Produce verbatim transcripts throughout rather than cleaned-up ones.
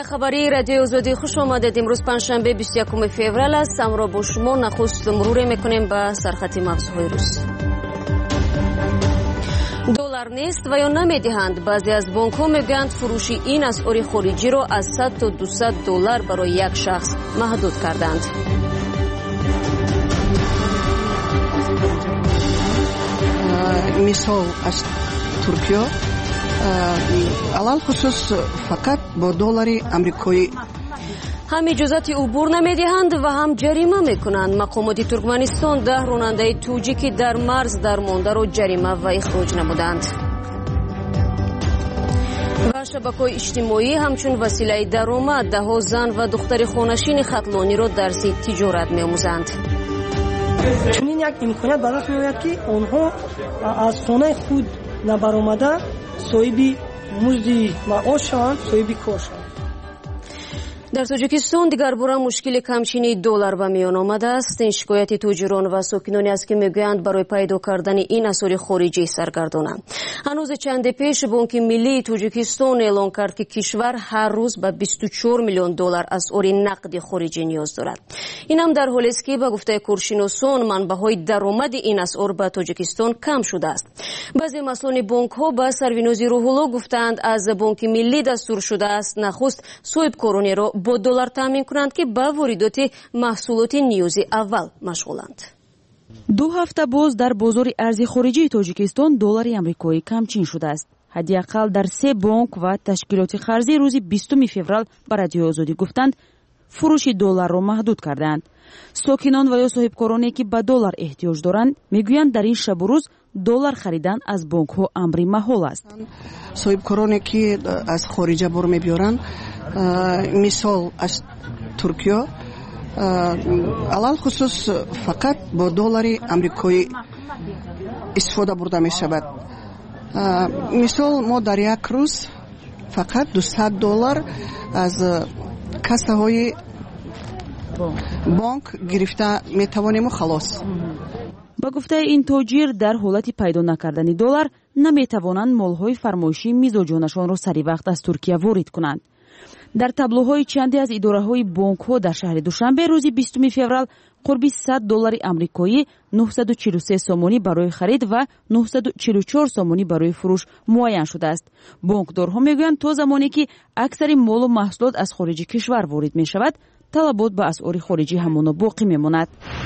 خبری رادیو آزادی خوش آمدید. امروز پنجشنبه بیست و یکم فوریه است. امروز با شما نخست مرور میکنیم به سرخط مغزهای روز. دلار نیست و یا نمیدهند. بعضی از بانک ها میگویند فروش این اسعار خارجی را از صد تا دویست دلار برای یک شخص محدود کردند. مثال از ترکیه علال خصوص فقط با دلار آمریکایی هم اجازت عبور نمیدهند و هم جریمه میکنند. مقامات ترکمنستان ده راننده توجیکی در مرز درمانده را جریمه و اخراج نمودند. و شبکه‌های اجتماعی همچون وسیله درآمد ده زن و دختر خانشین خطلانی را درس تجارت می‌آموزند. چنین یک امکانیت به دست می‌آید که آنها از خانه خود نبرآمده صاحب مزد معاشند، صاحب کار شوند. در تاجیکستان دیگر باره مشکل کمچینی دلار به میان آمده است. این شکایت تاجران و ساکنانی است که میگویند برای پیدا کردن این اسعار خارجی سرگردانند. هنوز چند پیش بانک ملی تاجیکستان اعلام کرد که کشور هر روز به بیست و چهار میلیون دلار اسعار نقد خارجی نیاز دارد. این هم در حالی است که به گفته کارشناسان منبع‌های درآمد این اسعار به تاجیکستان کم شده است. بعضی مسئولان بانک ها به سروینوزی روح‌الله گفتند از بانک ملی دستور شده است نخست صاحبکارانی را با دلار تامین کنند که با واردات محصولات نیازی اول مشغولند. دو هفته باز در بازار ارزی خارجی تاجیکستان دلار آمریکایی کمچین شده است. حداقل در سه بانک و تشکیلات قرضی روز بیستم فوریه به رادیو آزادی گفتند فروش دلار را محدود کردند. ساکنان و یا صاحبکارانی که به دلار احتیاج دارند میگویند در این شب و روز دلار خریدن از بانک ها امری محال است. صاحبکارانی که از خارج بار میبیارند مثال از ترکیه علال خصوص فقط با دلار آمریکایی استفاده برده می شود. مثال ما در یک روز فقط دویست دلار از کاسه های بانک گرفته می توانیم و خلاص. با گفته این تاجر در حالت پیدا نکردن دلار نمی توانند مالهای فرمایشی مزاجانشان را سری وقت از ترکیه وارد کنند. در تابلوهای چندی از اداره‌های بانک‌ها در شهر دوشنبه روز بیستم فوریه قرب صد دلار آمریکایی نهصد و چهل و سه سومانی برای خرید و نهصد و چهل و چهار سومانی برای فروش معین شده است. بانکدارها میگویند تا زمانی که اکثر مال و محصولات از خارج کشور وارد می شود طلبات به اسعار خارجی همانا باقی میماند.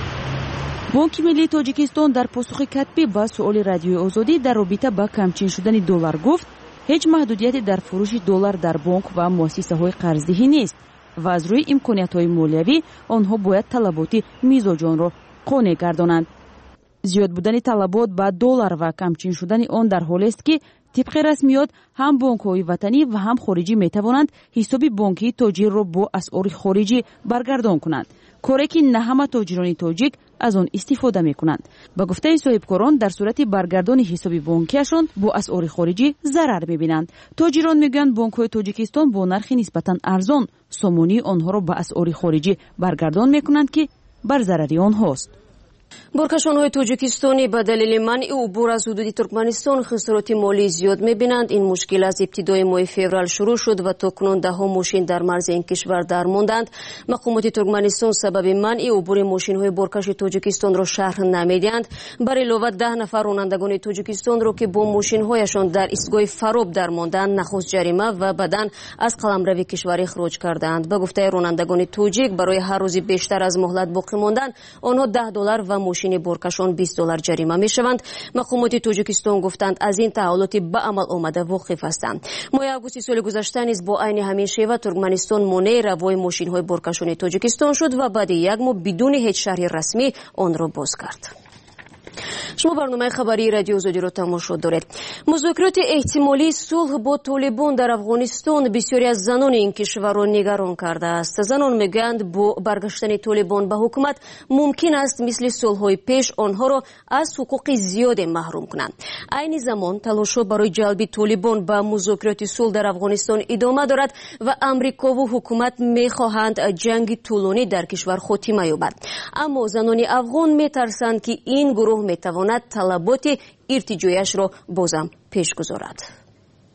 بانک ملی تاجیکستان در پاسخ کتبی به سؤال رادیو آزادی در رابطه با کمچین شدن دلار گفت هیچ محدودیتی در فروش دلار در بانک و مؤسسه های قرضه‌ای نیست و از روی امکانات های مالیوی آنها باید طلبات میزاجان را قانع گردانند. زیاد بودن طلبات به دلار و کمچین شدن آن در حالی است که طبق رسمیات هم بانک های وطنی و هم خارجی می توانند حساب بانکی تاجر را با اسعار خارجی برگردان کنند. کاری که نه همه تاجران تاجیک از آن استفاده می کنند. با گفته صاحبکاران در صورت برگردان حساب بانکیشان با اسعار خارجی ضرر می بینند. تاجران میگویند بانک های تاجیکستان با نرخ نسبتا ارزان سامانی آنها را به اسعار خارجی برگردان می کنند که بر ضرر آنهاست. بارکشان‌های تاجیکستانی به دلیل منع عبور از حدود ترکمنستان خسارات مالی زیاد می‌بینند. این مشکل از ابتدای ماه فوریه شروع شد و تاکنون ده‌ها ماشین در مرز این کشور درماندند. مقامات ترکمنستان سبب منع عبور ماشین‌های بارکش تاجیکستان را شرح نمی‌دهند. بر علاوه ده نفر رانندگان تاجیکستان را که با ماشین‌هایشان در ایستگاه فراب درماندند نخست جریمه و بعداً از قلمرو کشور اخراج کردند. به گفته رانندگان تاجیک برای هر روز بیشتر از مهلت باقی ماندن آنها ده دلار و ماشین بارکشان بیست دلار جریمه می شوند. مقامات تاجیکستان گفتند از این تحولات به عمل آمده واقف هستند. ماه آگوست سال گذشته نیز با عین همین شیوه ترکمنستان مانع روای ماشین های بارکشان تاجیکستان شد و بعد یک ماه بدون هیچ شرح رسمی آن را باز کرد. شما برنامه خبری رادیو آزادی را تماشا دارید. مذاکرات احتمالی صلح با طالبان در افغانستان بسیاری از زنان این کشور را نگران کرده است. زنان میگویند با برگشتن طالبان به حکومت ممکن است مثل صلح‌های پیش آنها را از حقوق زیاد محروم کنند. عین زمان تلاش‌ها برای جلب طالبان به مذاکرات صلح در افغانستان ادامه دارد و امریکا و حکومت می‌خواهند جنگ طولانی در کشور خاتمه یابد. اما زنان افغان می‌ترسند که این گروه می‌تواند طلبات ارتجاعیش را بازم پیش گذارد.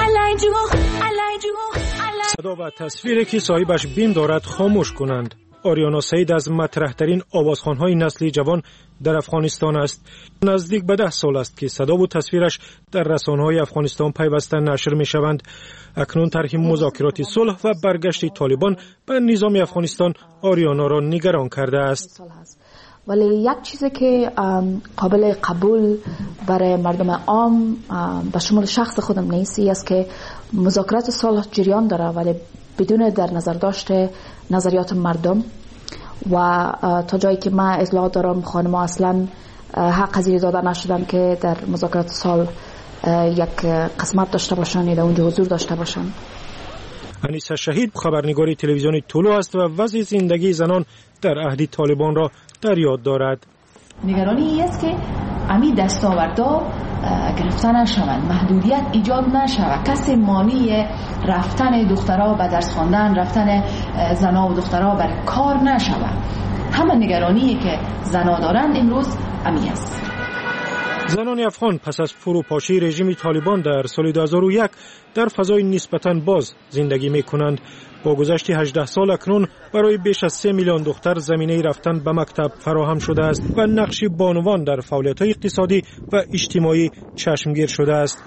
صدا و تصویری که صاحبش بیم دارد خاموش کنند. آریانا سعید از مطرح‌ترین آوازخوان‌های نسل جوان در افغانستان است. نزدیک به ده سال است که صدا و تصویرش در رسانه‌های افغانستان پیوسته نشر می‌شوند. اکنون طرح مذاکرات صلح و برگشت طالبان به نظام افغانستان آریانا را نگران کرده است. ولی یک چیزی که قابل قبول برای مردم عام به شمول شخص خودم نیست است که مذاکرات صلح جریان داره ولی بدون در نظر داشته نظریات مردم و تا جایی که من اطلاع دارم خانم‌ها اصلا حق پذیری داده نشدن که در مذاکرات صلح یک قسمت داشته باشن یا در اونجا حضور داشته باشن. انیسه شهید خبرنگاری تلویزیون طلوع است و وضع زندگی زنان در عهد طالبان را در یاد دارد. نگرانی است که امی دستاوردا گرفته نشوند، محدودیت ایجاد نشود، کسی مانع رفتن دخترها به درس خواندن، رفتن زنها و دخترها بر کار نشود. همه نگرانی که زنها دارند امروز امی است. زنان افغان پس از فروپاشی رژیم طالبان در سال دو هزار و یک در فضای نسبتاً باز زندگی می کنند. با گذشت هجده سال اکنون برای بیش از سه میلیون دختر زمینه رفتن به مکتب فراهم شده است و نقش بانوان در فعالیت‌های اقتصادی و اجتماعی چشمگیر شده است.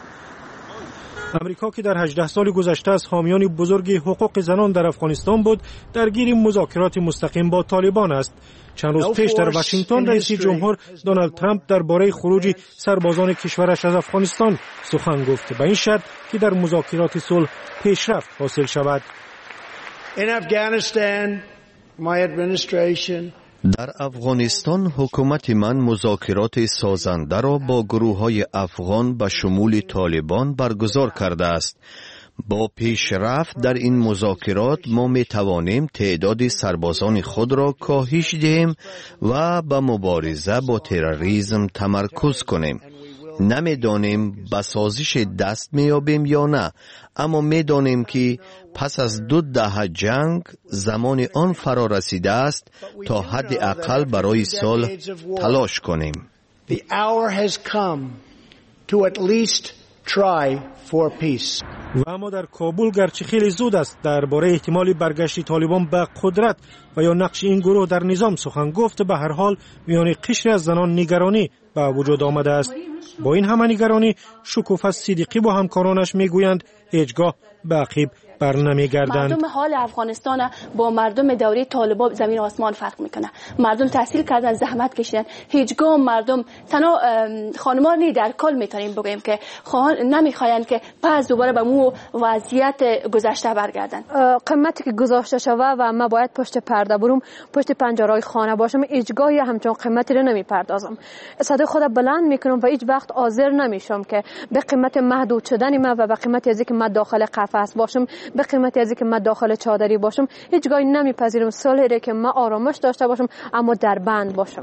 امریکا که در هجده سال گذشته از حامیان بزرگ حقوق زنان در افغانستان بود، درگیر مذاکرات مستقیم با طالبان است. چند روز پیش در واشنگتن رئیس جمهور دونالد ترامپ درباره خروج سربازان کشورش از افغانستان سخن گفت، به این شرط که در مذاکرات صلح پیشرفت حاصل شود. In Afghanistan, my administration در افغانستان حکومت من مذاکرات سازنده را با گروه‌های افغان به شمول طالبان برگزار کرده است. با پیشرفت در این مذاکرات ما می توانیم تعداد سربازان خود را کاهش دهیم و به مبارزه با تروریسم تمرکز کنیم. نمیدانیم به سازش دست میابیم یا نه، اما میدانیم که پس از دو دهه جنگ زمان آن فرا رسیده است تا حد اقل برای صلح تلاش کنیم. The hour has come to at least try for peace. و اما در کابل گرچه خیلی زود است درباره احتمال برگشت طالبان به قدرت و یا نقش این گروه در نظام سخن گفت، به هر حال میان قشری از زنان نگرانی به وجود آمده است. با این همه نگرانی شکوفه صدیقی با همکارانش میگویند هیچگاه به عقب بر نمیگردند. مردم حال افغانستان با مردم دوره طالبان زمین و آسمان فرق میکنه. مردم تحصیل کردن، زحمت کشیدن. هیچگاه مردم تنها خانم‌ها نی در کل میتونیم بگیم که نمیخواین که پس دوباره به مو وضعیت گذشته برگردن. قیمتی که گذاشته شده و ما باید پشت پرده برم، پشت پنجره‌های خانه باشم، هیچگاهی همچون قیمتی رو نمیپردازم. صدای خود بلند میکنم و هیچ وقت حاضر نمیشم که به قیمت محدود شدن ما و به قیمت از اینکه ما داخل قفس باشم، به قیمتی از اینکه من داخل چادری باشم، هیچگاهی نمیپذیرم. صلحی که من آرامش داشته باشم اما در بند باشم.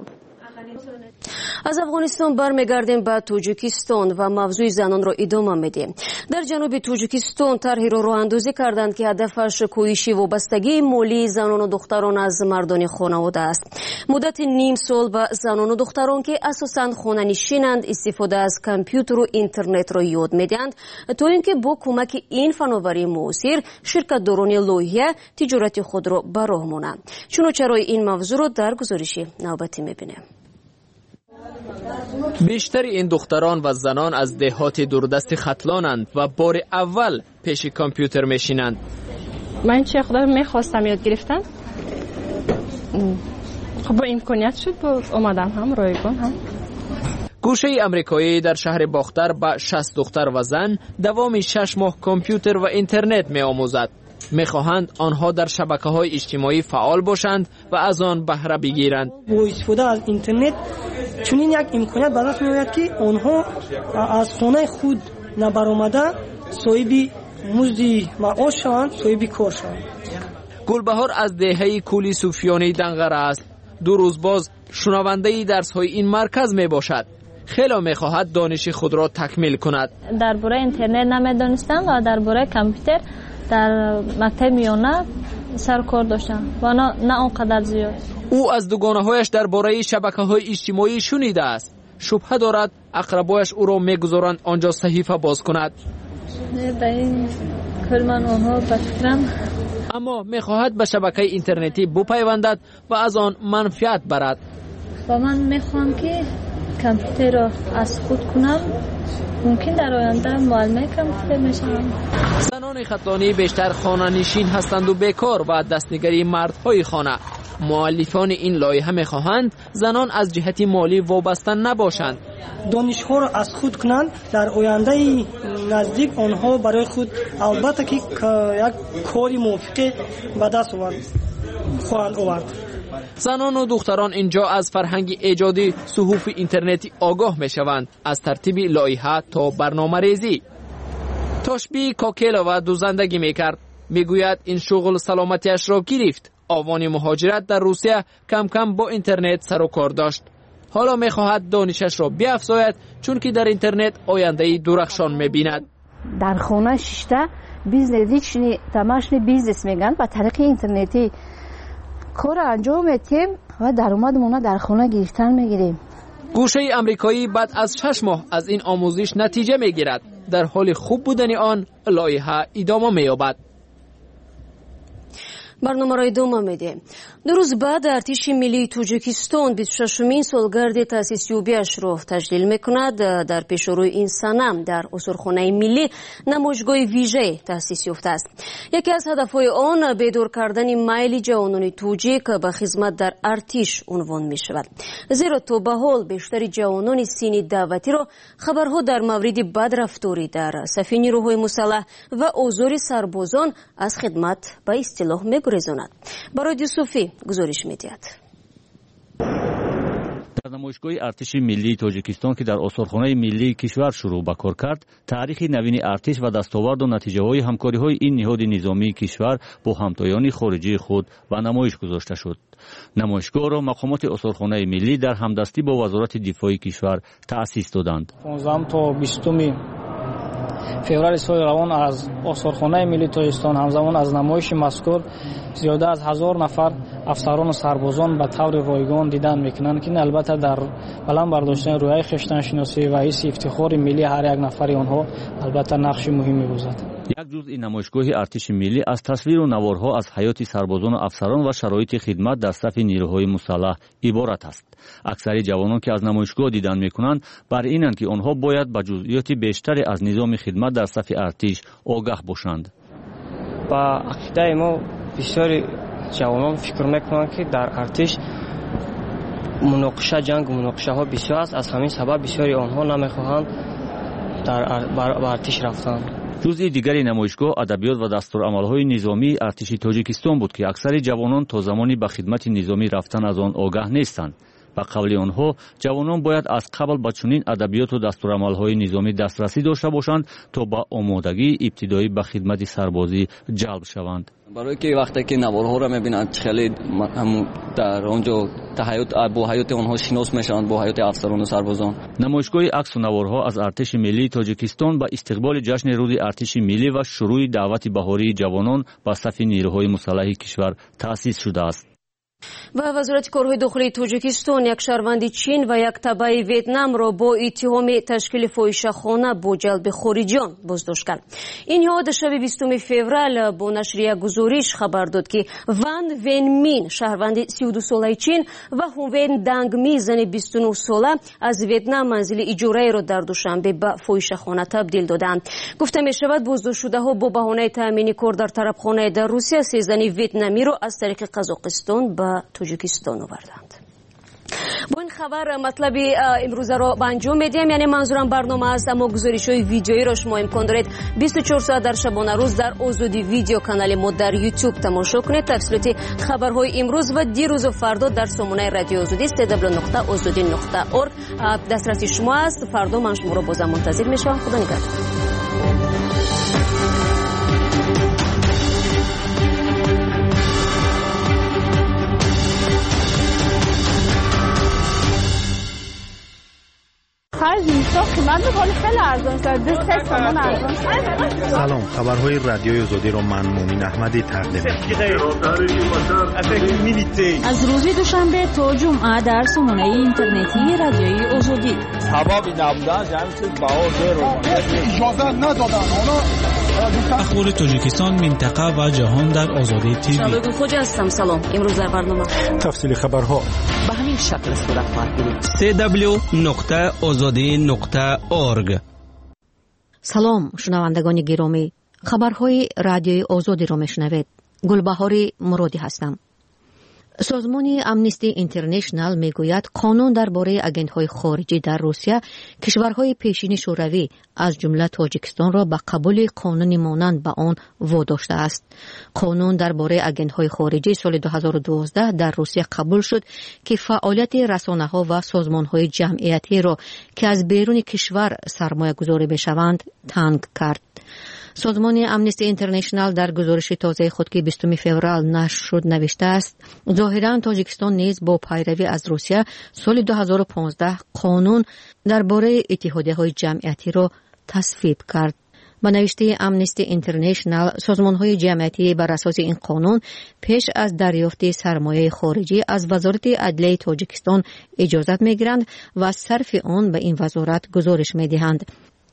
از افغانستان برمیگردیم به تاجیکستان و موضوع زنان را ادامه میدیم. در جنوب تاجیکستان طرحی را راه اندازی کردند که هدفش کاهش وابستگی مالی زنان و دختران از مردان خانواده است. مدت نیم سال به زنان و دختران که اساساً خانه نشینند استفاده از کامپیوتر و اینترنت را یاد میدهند تا اینکه با کمک این فناوری موثر شرکت داران لوحیه تجارت خود را به راه مانند. چنانچه این موضوع را در گزارش نوبتی میبینیم. بیشتر این دختران و زنان از دهات دوردست ختلانند و بار اول پیش کامپیوتر میشینند. من چه خدا میخواستم یاد گرفتم، خب با امکانیت شد با اومدم هم رایگان هم. گوشه امریکایی در شهر باختر با شصت دختر و زن دوام شش ماه کامپیوتر و اینترنت می آموزد. می خواهند آنها در شبکه های اجتماعی فعال باشند و از آن بهره بگیرند. با استفاده از اینترنت چنین یک امکانیت به دست میآید که آنها از خانه خود نبرآمده صاحب مزد معاش شوند، صاحب کار شوند. گلبهار از دهه کولی صوفیانی دنقره است. دو روز باز شنونده درس های این مرکز می باشد. خیلی می خواهد دانش خود را تکمیل کند. درباره اینترنت نمیدانستم و درباره کامپیوتر در مکتب میانه سر کار داشتم و نه نه آنقدر زیاد. او از دوگانه هایش درباره شبکه های اجتماعی شنیده است. شبهه دارد اقربایش او را میگذارند آنجا صحیفه باز کند. به این کل من آنها بفکرم. اما میخواهد به شبکه اینترنتی بپیوندد و از آن منفعت برد. و من میخوام که کامپیوتر را از خود کنم. ممکن در آینده معلم کامپیوتر میشم. زنان خطلانی بیشتر خانه نشین هستند و بیکار و دستنگری مردهای خانه. مؤلفان این لایحه میخواهند زنان از جهت مالی وابسته نباشند. دانش‌ها را از خود کنند. در آینده نزدیک آنها برای خود البته که یک کاری موافق به دست خواهند آورد. زنان و دختران اینجا از فرهنگ ایجادی صحف اینترنتی آگاه میشوند، از ترتیب لایحه تا برنامه ریزی. تاشبی کاکلوا دو زندگی میکرد. میگوید این شغل سلامتیش را گرفت. آوان مهاجرت در روسیه کم کم با اینترنت سر و کار داشت. حالا میخواهد دانشش را بیافزاید چون که در اینترنت آینده درخشان میبیند. در خانه ششته بیزنس تماشای بیزنس میگن با طریق اینترنتی کار انجام میدیم و درآمدمون در خانه گرفتن میگیریم. گوشه امریکایی بعد از شش ماه از این آموزش نتیجه میگیرد. در حال خوب بودن آن لایحه ادامه مییابد. برنامه را ادامه میدیم. دو روز بعد ارتش ملی توجیکستان بیست و ششمین سالگرد تأسیس یابیش را تجلیل میکند. در پیشروی این سنه در استورخانه ملی نمایشگاه ویژه تأسیس یافته است. یکی از هدفهای آن بیدار کردن میل جوانان توجیک به خدمت در ارتش عنوان می شود. زیرا تا به حال بیشتر جوانان سین دعوتی را خبرها در مورد بدرفتاری در صف نیروهای مسلح و آزار سربازان از خدمت به اصطلاح میگریزاند. برای یوسفی گزارش میدهد. در نمایشگاه ارتش ملی تاجیکستان که در استورخانه ملی کشور شروع به کار کرد، تاریخ نوین ارتش و دستاورد و نتیجه‌های همکاری‌های این نهاد نظامی کشور با همتایان خارجی خود به نمایش گذاشته شد. نمایشگاه را مقامات استورخانه ملی در همدستی با وزارت دفاع کشور تأسیس دادند. پانزده تا بیستم فوریه سال روان از استورخانه ملی تاجیکستان همزمان از نمایش مذکور زیاده از هزار نفر افسران و سربازان به طور رایگان دیدن میکنند که البته در بلند برداشتن رویه خویشتن شناسی و حس افتخار ملی هر یک نفر آنها البته نقش مهمی بازد. یک جزء این نمایشگاه ارتش ملی از تصویر و نوارها از حیات سربازان و افسران و شرایط خدمت در صف نیروهای مسلح عبارت است. اکثر جوانان که از نمایشگاه دیدن میکنند بر اینند که آنها باید به جزئیات بیشتری از نظام خدمت در صف ارتش آگاه باشند. با عقیده ما بسیاری جوانان فکر میکنند که در ارتش مناقشه جنگ و مناقشه ها بسیار است. از همین سبب بسیاری آنها نمیخواهند در ارتش رفتن. جزء دیگری نمایشگاه ادبیات و دستورالعمل‌های نظامی ارتش تاجیکستان بود که اکثر جوانان تا زمانی به خدمت نظامی رفتن از آن آگاه نیستند. به قول آنها جوانان باید از قبل به چنین ادبیات و دستورالعمل‌های نظامی دسترسی داشته باشند تا با آمادگی ابتدایی به خدمت سربازی جلب شوند. برای که وقتی که نوارها را می‌بینند خیلی در آنجا تحیات با حیات آنها شناس میشوند با حیات افسران و سربازان. نمایشگاه عکس و نوارها از ارتش ملی تاجیکستان به استقبال جشن روز ارتش ملی و شروع دعوت بهاری جوانان به صف نیروهای مسلح کشور تأسیس شده است. و وزارت کارهای داخلی تاجیکستان یک شهروند چین و یک تبع ویتنام را با اتهام تشکیل فاحشه‌خانه با جلب خارجیان بازداشت کرد. این نهاد شب بیستم فوریه با نشر یک گزارش خبر داد که وان وین مین شهروند سی و دو ساله چین و هوین دانگ می زن بیست و نه ساله از ویتنام منزل اجاره را در دوشنبه به فاحشه‌خانه تبدیل دادند. گفته می شود بازداشت شده ها با بهانه تامین کار در طرفخانه در روسیه سه زن ویتنامی را از طریق قزاقستان به تاجیکستان آوردند. با این خبر مطلب امروز را به انجام میدیم، یعنی منظورم برنامه است، اما گزارش های ویدیویی را شما امکان دارید بیست و چهار ساعت در شبانه روز در آزادی ویدیو کانال ما در یوتیوب تماشا کنید. تفصیلات خبرهای امروز و دیروز و فردا در سامانه رادیو آزادی دبلیو دبلیو دبلیو نقطه آزادی نقطه اورگ دسترس شما است. فردا من شما را بازم منتظر میشم. خدا نگهدار. خرج قیمت ولی خیلی ارزان شده. دو سه تومن ارزان شده. سلام، خبرهای رادیوی آزادی را من مومین احمدی تقدیم می‌کنم. از روز دوشنبه تا جمعه در سامانه اینترنتی رادیوی آزادی. سبب نبودن جمعیت باور اجازه ندادن. اخبار تاجیکستان، منطقه و جهان در آزادی تیوی. شبگون خوجا هستم. سلام. امروز در برنامه تفصیل خبرها به همین شکل صورت خواهد گرفت. سی دبلیو نقطه آزادی نقطه اورگ. سلام شنوندگان گرامی، خبرهای رادیوی آزادی را میشنوید. گلبهار مرادی هستم. سازمان امنیستی اینترنشنال میگوید قانون درباره آگنت‌های خارجی در روسیه کشورهای پیشین شوروی از جمله تاجیکستان را به قبول قانونی مانند به آن واداشته است. قانون درباره آگنت‌های خارجی سال دو هزار و دوازده در روسیه قبول شد که فعالیت رسانه‌ها و سازمان‌های جمعیتی را که از بیرون کشور سرمایه‌گذاری بشوند تنگ کرد. سازمان امنیستی اینترنشنال در گزارش تازه خود که بیستم فوریه نشر شد نوشته است ظاهراً تاجیکستان نیز با پیروی از روسیه سال دو هزار و پانزده قانون درباره اتحادیه‌های جمعیتی را تصویب کرد. با نوشته امنیستی اینترنشنال سازمان‌های جمعیتی بر اساس این قانون پیش از دریافت سرمایه خارجی از وزارت عدلیه تاجیکستان اجازت می‌گیرند و صرف آن به این وزارت گزارش می‌دهند.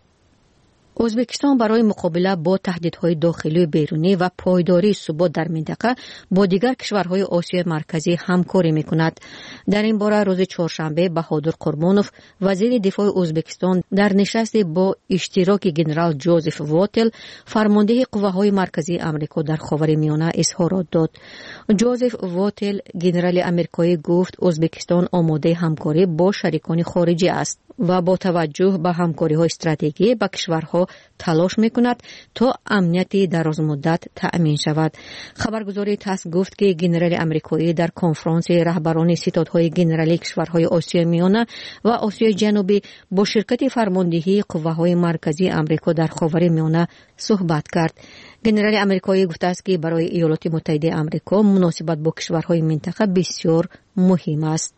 ازبکستان برای مقابله با تهدیدهای داخلی و بیرونی و پایداری ثبات در منطقه با دیگر کشورهای آسیای مرکزی همکاری می‌کند. در این باره روز چهارشنبه بهادر قربانوف وزیر دفاع ازبکستان در نشستی با اشتراک جنرال جوزف واتل فرمانده قواهای مرکزی آمریکا در خاورمیانه اظهارات داد. جوزف واتل جنرال آمریکایی گفت ازبکستان آماده همکاری با شریکان خارجی است و با توجه به همکاری‌های استراتژیکی با کشورها تلاش می‌کند تا امنیت درازمدت تأمین شود. خبرگزاری تاس گفت که جنرال آمریکایی در کنفرانس رهبران ستادهای جنرالی کشورهای آسیای میانه و آسیای جنوبی با شرکت فرماندهی قواهای مرکزی آمریکا در خاورمیانه صحبت کرد. جنرال آمریکایی گفته است که برای ایالات متحده آمریکا مناسبت با کشورهای منطقه بسیار مهم است.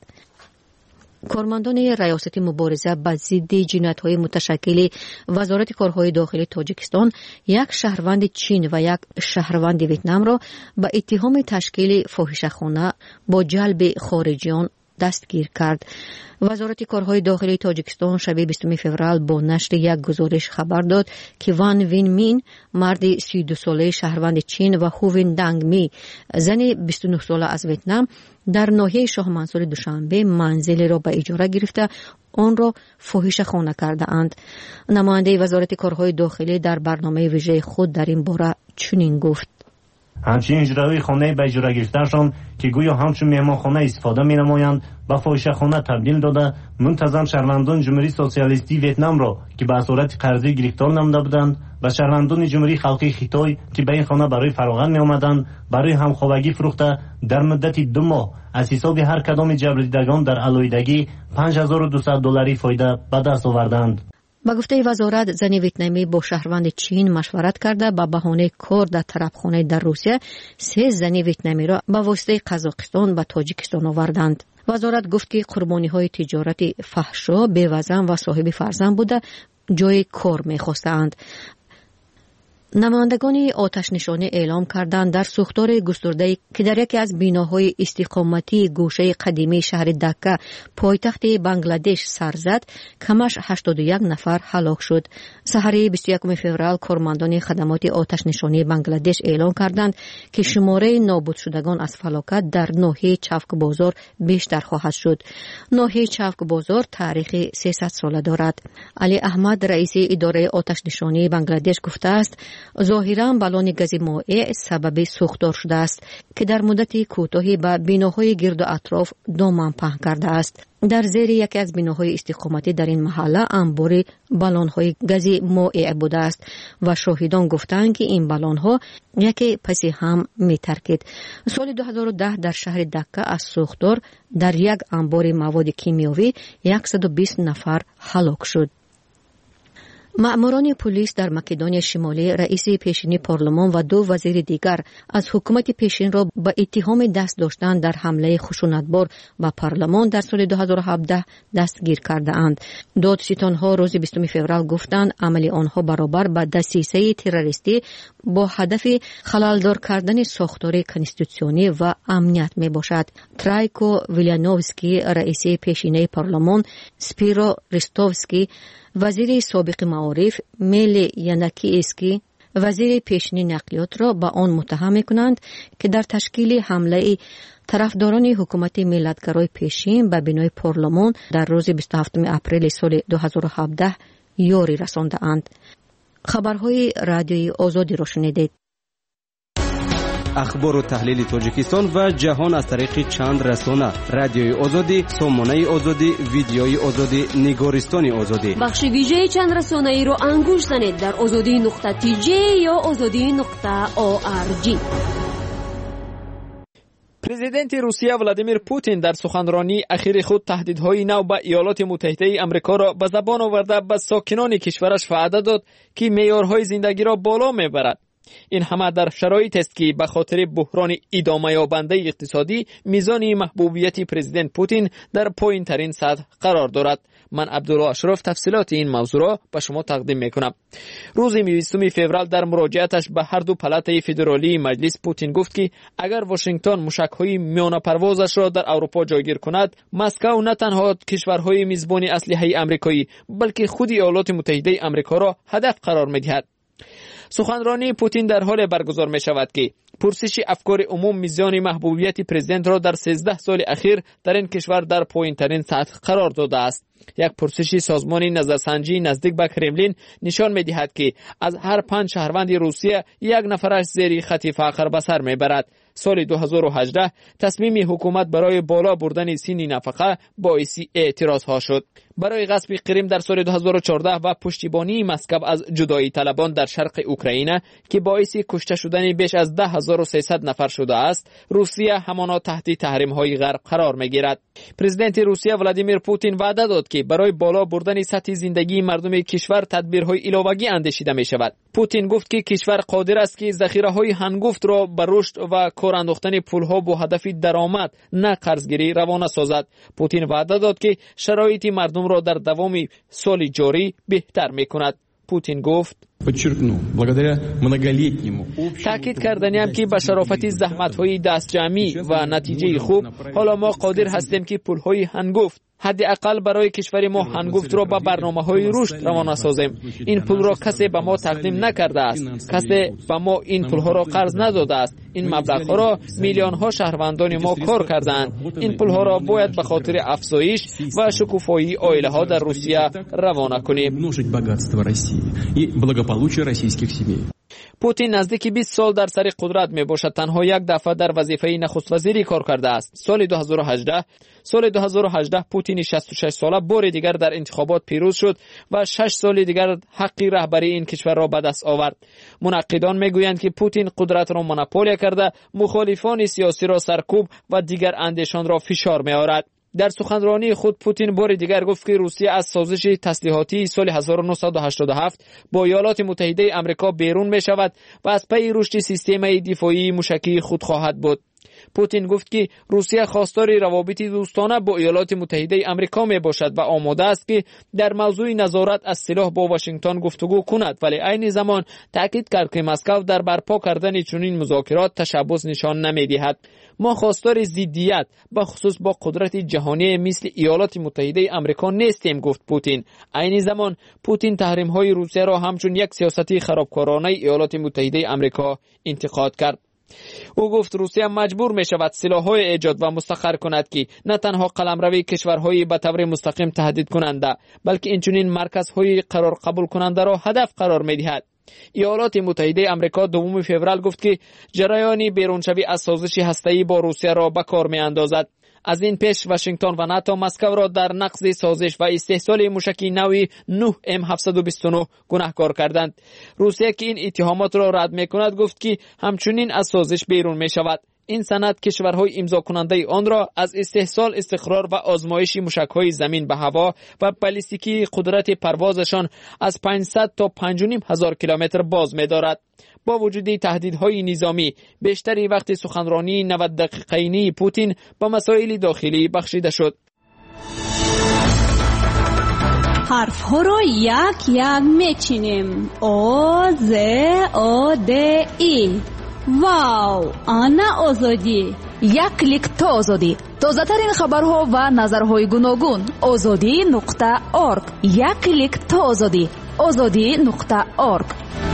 کارمندان ریاست مبارزه با ضد جنایت‌های متشکل وزارت کارهای داخلی تاجیکستان یک شهروند چین و یک شهروند ویتنام را به اتهام تشکیل فاحشه‌خانه با جلب خارجیان دستگیر کرد. وزارت کارهای داخلی تاجیکستان شب بیستم فوریه با نشر یک گزارش خبر داد که وان وین مین مرد سی و دو ساله شهروند چین و هوین دنگ می زن بیست و نه ساله از ویتنام در ناحیه شاه منصور دوشنبه منزل را به اجاره گرفته آن را فاحشه‌خانه کرده اند. نماینده وزارت کارهای داخلی در برنامه ویژه خود در این باره چنین گفت: همچنین اجرای خانه به اجاره گرفتهشان که گویا همچون مهمانخانه استفاده می نمایند و فاحشه‌خانه تبدیل داده منتظم شهروندان جمهوری سوسیالیستی ویتنام را که به صورت قرضی گرفتار نموده بودند و شهروندان جمهوری خلقی خیتای که به این خانه برای فراغت می آمدند برای همخوابگی فروخته در مدت دو ماه از حساب هر کدام جبردیدگان در علایدگی پنج هزار و دویست دلاری فایده به دست آوردند. با گفته وزارت زن ویتنامی با شهروند چین مشورت کرده با بهانه کار در طرفخانه در روسیه سه زن ویتنامی را به واسطه قزاقستان و تاجیکستان آوردند. وزارت گفت که قربانی‌های تجارت فحشا، بی‌وزن و صاحب فرزند بوده جای کار می‌خواستند. نمایندگان آتش نشانی اعلام کردند در سوختار گسترده که در یکی از بناهای استقامتی گوشه قدیمی شهر دکه پایتخت بنگلادش سر زد، کمش هشتاد و یک نفر هلاک شد. سحر بیست و یکم فوریه کارمندان خدمات آتش نشانی بنگلادش اعلام کردند که شماره نابود شدگان از فلاکت در ناحیه چفک بازار بیشتر خواهد شد. ناحیه چفک بازار تاریخ سیصد ساله دارد. علی احمد رئیس اداره آتش نشانی بنگلادش گفته است ظاهراً بالون گاز مائع سبب سوختار شده است که در مدت کوتاهی به بناهای گرد و اطراف دامن پهن کرده است. در زیر یکی از بناهای استقامتی در این محله انبار بالون‌های گاز مائع بوده است و شاهدان گفتند که این بالون‌ها یکی پس هم می‌ترکید. سال دو هزار و ده در شهر دکه از سوختار در یک انبار مواد کیمیایی صد و بیست نفر هلاک شد. مأموران پلیس در مکدونیا شمالی رئیس پیشین پارلمان و دو وزیر دیگر از حکومت پیشین را به اتهام دست داشتن در حمله خشونتبار به پارلمان در سال دو هزار و هفده دستگیر کرده اند. دادستانها روز بیستم فوریه گفتند عمل آنها برابر با دسیسه تروریستی با هدف خلالدار کردن ساختار کنستیتوسیونی و امنیت می باشد. ترایکو ویلیانوفسکی رئیس پیشین پارلمان، سپیرو ریستوفسکی وزیر سابق معارف، میلی ینکی اسکی وزیر پیشین نقلیات را با آن متهم می‌کنند که در تشکیل حمله طرفداران حکومت ملتگرای پیشین به بنای پارلمان در روز بیست و هفتم اپریل سال دو هزار و هفده یاری رسانده‌اند. خبرهای رادیوی آزادی را شنیدید. اخبار و تحلیل تاجیکستان و جهان از طریق چند رسانه: رادیوی آزادی، سامانه آزادی، ویدیوی آزادی، نگارستان آزادی. بخش ویژه چند رسانه ای رو انگوش زنید در آزادی نقطه تی جی یا آزادی نقطه او آر جی. پرزیدنت روسیه ولادیمیر پوتین در سخنرانی اخیر خود تهدیدهای نو به ایالات متحده آمریکا را به زبان آورده به ساکنان کشورش وعده داد که معیارهای زندگی را بالا میبرد. این همه در شرایطی است که به خاطر بحران ادامه یابنده اقتصادی میزان محبوبیت پرزیدنت پوتین در پایین ترین سطح قرار دارد. من عبدالله اشرف تفصیلات این موضوع را به شما تقدیم میکنم. روز بیستم فوریه در مراجعتش به هر دو پالات فدرالی مجلس پوتین گفت که اگر واشنگتن موشک‌های میانه پروازش را در اروپا جایگیر کند، مسکو نه تنها کشورهای میزبان اسلحه آمریکایی بلکه خود ایالات متحده آمریکا را هدف قرار میدهد. سخنرانی پوتین در حال برگزار می شود که پرسش افکار عموم میزان محبوبیت پرزیدنت را در سیزده سال اخیر در این کشور در پایین ترین سطح قرار داده است. یک پرسش سازمان نظرسنجی نزدیک به کرملین نشان می دهد که از هر پنج شهروند روسیه یک نفرش زیر خط فقر به سر می برد. سال دو هزار و هجده تصمیم حکومت برای بالا بردن سن نفقه باعث اعتراض ها شد. برای غصب کریم در سال دو هزار و چهارده و پشتیبانی مسکو از جدایی طلبان در شرق اوکراین که باعث کشته شدن بیش از ده هزار و سیصد نفر شده است، روسیه همانا تحت تحریم های غرب قرار می گیرد. پرزیدنت روسیه ولادیمیر پوتین وعده داد که برای بالا بردن سطح زندگی مردم کشور تدبیرهای علاوه‌ای اندیشیده می شود. پوتین گفت که کشور قادر است که ذخیره‌های هنگفت را به رشد و کار انداختن پول‌ها با هدف درآمد نه قرضگیری روانه سازد. پوتین وعده داد که شرایط مردم را در دوام سال جاری بهتر می‌کند. پوتین گفت تاکید کردنیم که به شرافت زحمت‌های دستجمعی و نتیجه خوب حالا ما قادر هستیم که پول‌های هنگفت حداقل برای کشور ما هنگفت را به برنامه‌های رشد روانه سازیم. این پول را کسی به ما تقدیم نکرده است. کسی به ما این پول‌ها را قرض نداده است. این مبلغ‌ها را میلیون‌ها شهروندان ما کار کردند. این پول‌ها را باید به خاطر افزایش و شکوفایی عائله‌ها در روسیه روانه کنیم. پوتین نزدیک بیست سال در سر قدرت می باشد. تنها یک دفعه در وظیفه نخست وزیری کار کرده است. سال دو هزار و هجده سال دو هزار و هجده پوتین شصت و شش ساله بار دیگر در انتخابات پیروز شد و شش سال دیگر حق رهبری این کشور را به دست آورد. منقدان میگویند که پوتین قدرت را مونوپول کرده، مخالفان سیاسی را سرکوب و دیگر اندیشان را فشار می آورد. در سخنرانی خود پوتین بار دیگر گفت که روسیه از سازش تسلیحاتی سال هزار و نهصد و هشتاد و هفت با ایالات متحده آمریکا بیرون می شود و از پی رشد سیستم دفاعی موشکی خود خواهد بود. پوتین گفت که روسیه خواستار روابط دوستانه با ایالات متحده آمریکا می باشد و آماده است که در موضوع نظارت از سلاح با واشنگتن گفتگو کند، ولی عین زمان تاکید کرد که مسکو در برپا کردن چنین مذاکرات تشبث نشان نمی دهد. ما خواستار ضدیت به خصوص با قدرت جهانی مثل ایالات متحده آمریکا نیستیم، گفت پوتین. عین زمان پوتین تحریم های روسیه را همچون یک سیاست خرابکارانه ایالات متحده آمریکا انتقاد کرد. او گفت روسیه مجبور می شود سلاح‌های ایجاد و مستقر کند که نه تنها قلمروی کشورهای به طور مستقیم تهدید کننده بلکه اینچنین مرکزهای قرار قبول کننده را هدف قرار می دهد. ایالات متحده آمریکا دوم فوریه گفت که جریان بیرونشوی از سازش هسته‌ای با روسیه را به کار می اندازد. از این پیش واشنگتن و ناتو مسکو را در نقض سازش و استحصال موشکی نوی نه ام هفتصد و بیست و نه گناهکار کردند. روسیه که این اتهامات را رد می‌کند گفت که همچنین از سازش بیرون می‌شود. این سند کشورهای امضا کننده آن را از استحصال، استقرار و آزمایش موشک‌های زمین به هوا و بالستیکی قدرت پروازشان از پانصد تا پنج و نیم هزار کیلومتر باز می‌دارد. با وجود تهدیدهای نظامی، بیشتری وقت سخنرانی نود دقیقه‌ای پوتین با مسائل داخلی بخشیده شد. حرف ها رو یک یک میچینیم. او ز او د ای. واو، آنا آزادی. یک کلیک تا آزادی. تازه ترین خبرها و نظرهای گوناگون. آزادی نقطه ارگ. یک کلیک تا آزادی. آزادی نقطه ارگ.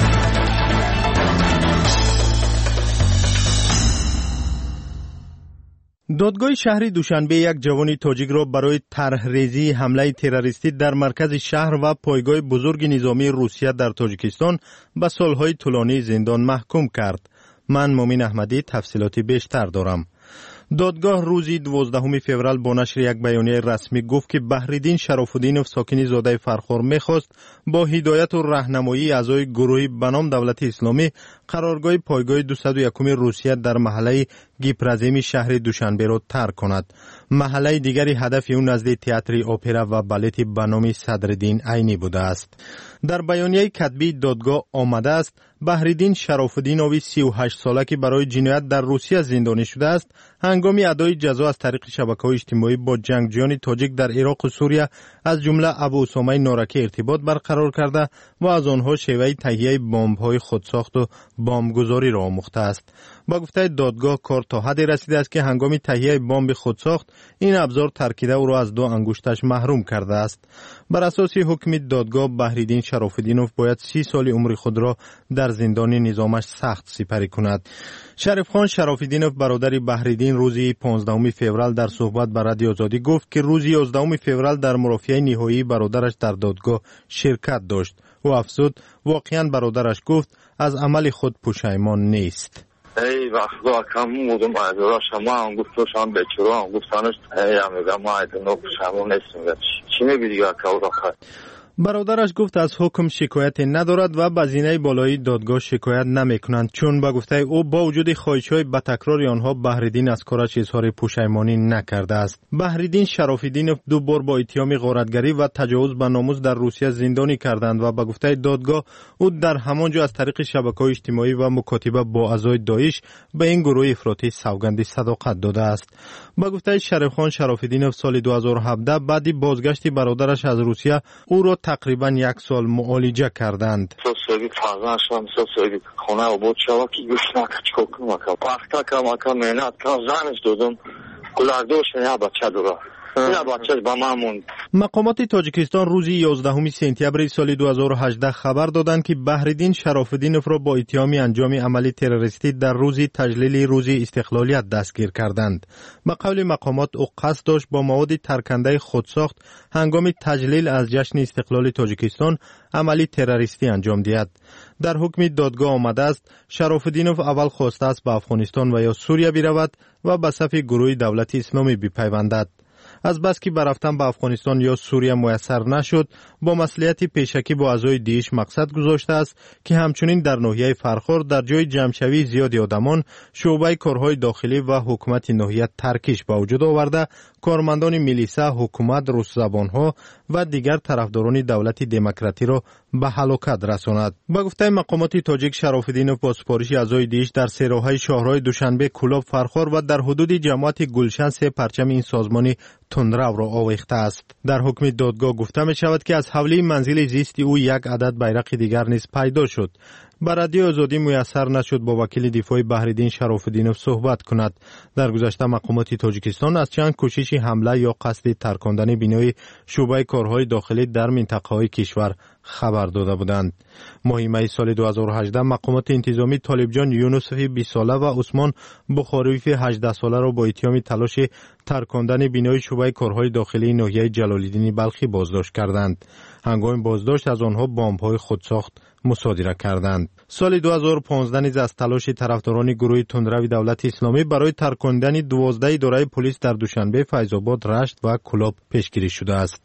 دادگاه شهر دوشنبه یک جوان تاجیک را برای طرحریزی حمله تروریستی در مرکز شهر و پایگاه بزرگ نظامی روسیه در تاجیکستان به سالهای طولانی زندان محکوم کرد. من مومین احمدی تفصیلات بیشتر دارم. دادگاه روزی دوازدهم فوریه با نشر یک بیانیه رسمی گفت که بحرالدین شراف‌الدینوف ساکن زاده فرخار می‌خواست با هدایت و راهنمایی اعضای گروهی به نام دولت اسلامی قرارگاه پایگاه دویست و یک روسیه در محله گیپرازیمی شهر دوشنبه را ترک کند. محله دیگری هدف او نزد تئاتر اپرا و بالت به نام صدرالدین عینی بوده است. در بیانیه کتبی دادگاه آمده است بحرالدین شراف‌الدینوف سی و هشت ساله که برای جنایت در روسیه زندانی شده است، هنگام ادای جزا از طریق شبکه‌های اجتماعی با جنگجویان تاجیک در عراق و سوریه از جمله ابو اسامه نارکی ارتباط برقرار کرده و از آنها شیوه تهیه بمب‌های خودساخت و بمبگذاری را آموخته است. با گفته دادگاه کار تا حدی رسیده است که هنگام تهیه بمب خودساخت این ابزار ترکیده او را از دو انگشتش محروم کرده است. بر اساس حکم دادگاه بحرالدین شراف‌الدینوف باید سی سال عمر خود را در زندان نظامش سخت سپری کند. شریف خان شراف‌الدینوف برادر بحرالدین روزی پانزدهم فوریه در صحبت با رادیو آزادی گفت که روزی یازدهم فوریه در مرافعه نهایی برادرش در دادگاه شرکت داشت. او افزود واقعا برادرش گفت از عمل خود پشیمان نیست. ای وقتا کم بودم ادارا شما هم گفتوشان به چرا هم گفتانش ای امیگا ما ایدنو پشیمان نیستیم. چی میبینی که اکاو خواهد؟ برادرش گفت از حکم شکایت ندارد و به زینه بالایی دادگاه شکایت نمی کنند، چون به گفته او با وجود خواهش‌های به تکرار آنها بحرالدین از کارش اظهار پشیمانی نکرده است. بحرالدین شراف‌الدینوف دو بار با اتهام غارتگری و تجاوز به ناموس در روسیه زندانی کردند و به گفته دادگاه او در همانجا از طریق شبکه‌های اجتماعی و مکاتبه با اعضای داعش به این گروه افراطی سوگند صداقت داده است. به گفته شریف خان شراف‌الدینوف سال دو هزار و هفده بعد بازگشت برادرش از روسیه او را تقریبا یک سال معالجه کردند. سوسیالی فرزندشم سوسیالی خونه و بود شما که گوش نکچ کن مکا وقتا که مکا مهنت که زنش دادم گلردوش یا بچه دورا یا بچه با مامون. مقامات تاجیکستان روزی یازدهم سپتامبر سال دو هزار و هجده خبر دادند که بحرالدین شراف‌الدینوف را با اتهام انجام عملی تروریستی در روز تجلیل روز استقلالیت دستگیر کردند. به قول مقامات او قصد داشت با مواد ترکنده خودساخت هنگام تجلیل از جشن استقلال تاجیکستان عملی تروریستی انجام دهد. در حکم دادگاه آمده است شراف‌الدینوف اول خواسته است به افغانستان و یا سوریه برود و به صف گروه دولت اسلامی بپیوندد. از بس که برفتن به افغانستان یا سوریه میسر نشد، با مصلحت پیشکی با اعضای دیش مقصد گذاشته است که همچنین در ناحیه فرخار در جای جمعشوی زیادی آدمان شعبه کارهای داخلی و حکومت ناحیه ترکیش به وجود آورده کارمندان میلیسا، حکومت، روس زبانها و دیگر طرفداران دولت دموکراتی را به هلاکت رساند. با گفته مقامات تاجیک شراف‌الدینوف با سپارش اعضای دیش در سه راههای شهرهای دوشنبه، کولاب، فرخار و در حدود جماعت گلشن سه پرچم این سازمانی تندرو را آویخته است. در حکم دادگاه گفته می شود که از حوله منزل زیست او یک عدد بیرق دیگر نیز پیدا شد. بر رادیو آزادی میسر نشد با وکیل دفاع بحرالدین شراف‌الدینوف صحبت کند. در گذشته مقامات تاجیکستان از چند کوشش حمله یا قصد ترکاندن بینای شعبه کارهای داخلی در منطقه‌های کشور خبر داده بودند. ماه می سال دو هزار و هجده مقامات انتظامی طالبجان یونسفی بیست ساله و عثمان بخارویف هجده ساله را با اتهام تلاش ترکاندن بینای شعبه کارهای داخلی ناحیه جلال‌الدین بلخی بازداشت کردند. هنگام بازداشت از آنها بمب‌های خودساخت مصادره کردند. سال دو هزار و پانزده نیز از تلاش طرفداران گروه تندرو دولت اسلامی برای ترکاندن دوازده اداره پلیس در دوشنبه، فیض‌آباد، رشت و کولاب پیشگیری شده است.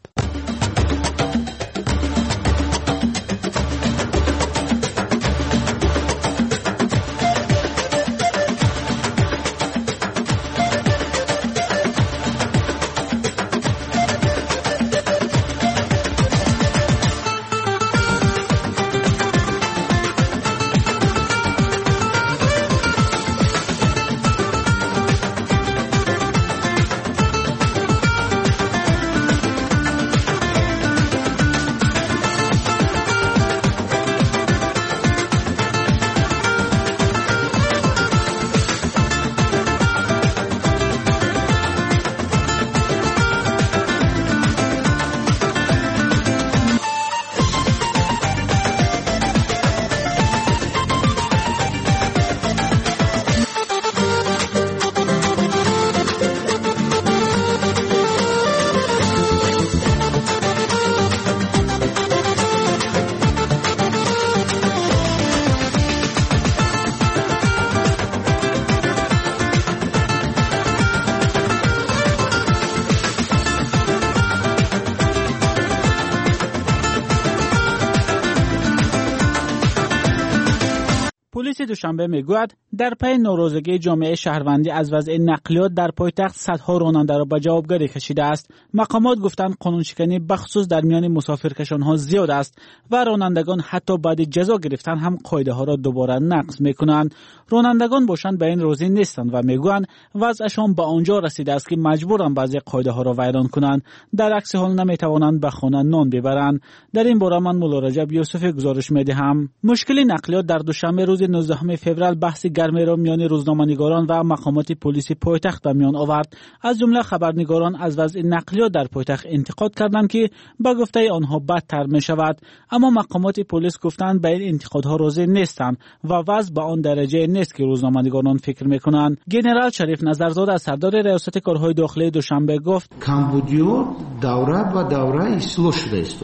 دوشنبه میگوید در پی ناراضگی جامعه شهروندی از وضع نقلیات در پایتخت صدها راننده را به جوابگری کشیده است. مقامات گفتند قانونشکنی بخصوص در میان مسافرکشانها زیاد است و رانندگان حتی بعد جزا گرفتن هم قاعده ها را دوباره نقض میکنند. رانندگان باشند به این راضی نیستند و میگویند وضعشان به آنجا رسیده است که مجبورند بعضی قاعده ها را ویران کنند، در عکس حال نمیتوانند به خانه نان ببرند. در این باره من مولا رجب یوسفی گزارش میدهم. مشکل نقلیات در دوشنبه روز نوزدهم فوریه بحث گرمی را میان روزنامه‌نگاران و مقامات پلیس پایتخت به میان آورد. از جمله خبرنگاران از وضع نقلیات در پایتخت انتقاد کردند که به گفته آنها بدتر می شود، اما مقامات پلیس گفتند به این انتقادها راضی نیستند و وضع به آن درجه نیست که روزنامه‌نگاران فکر میکنند. ژنرال شریف نظرزاده سردار ریاست کارهای داخلی دوشنبه گفت کمبودیو دوره و دوره اصلاح شده است.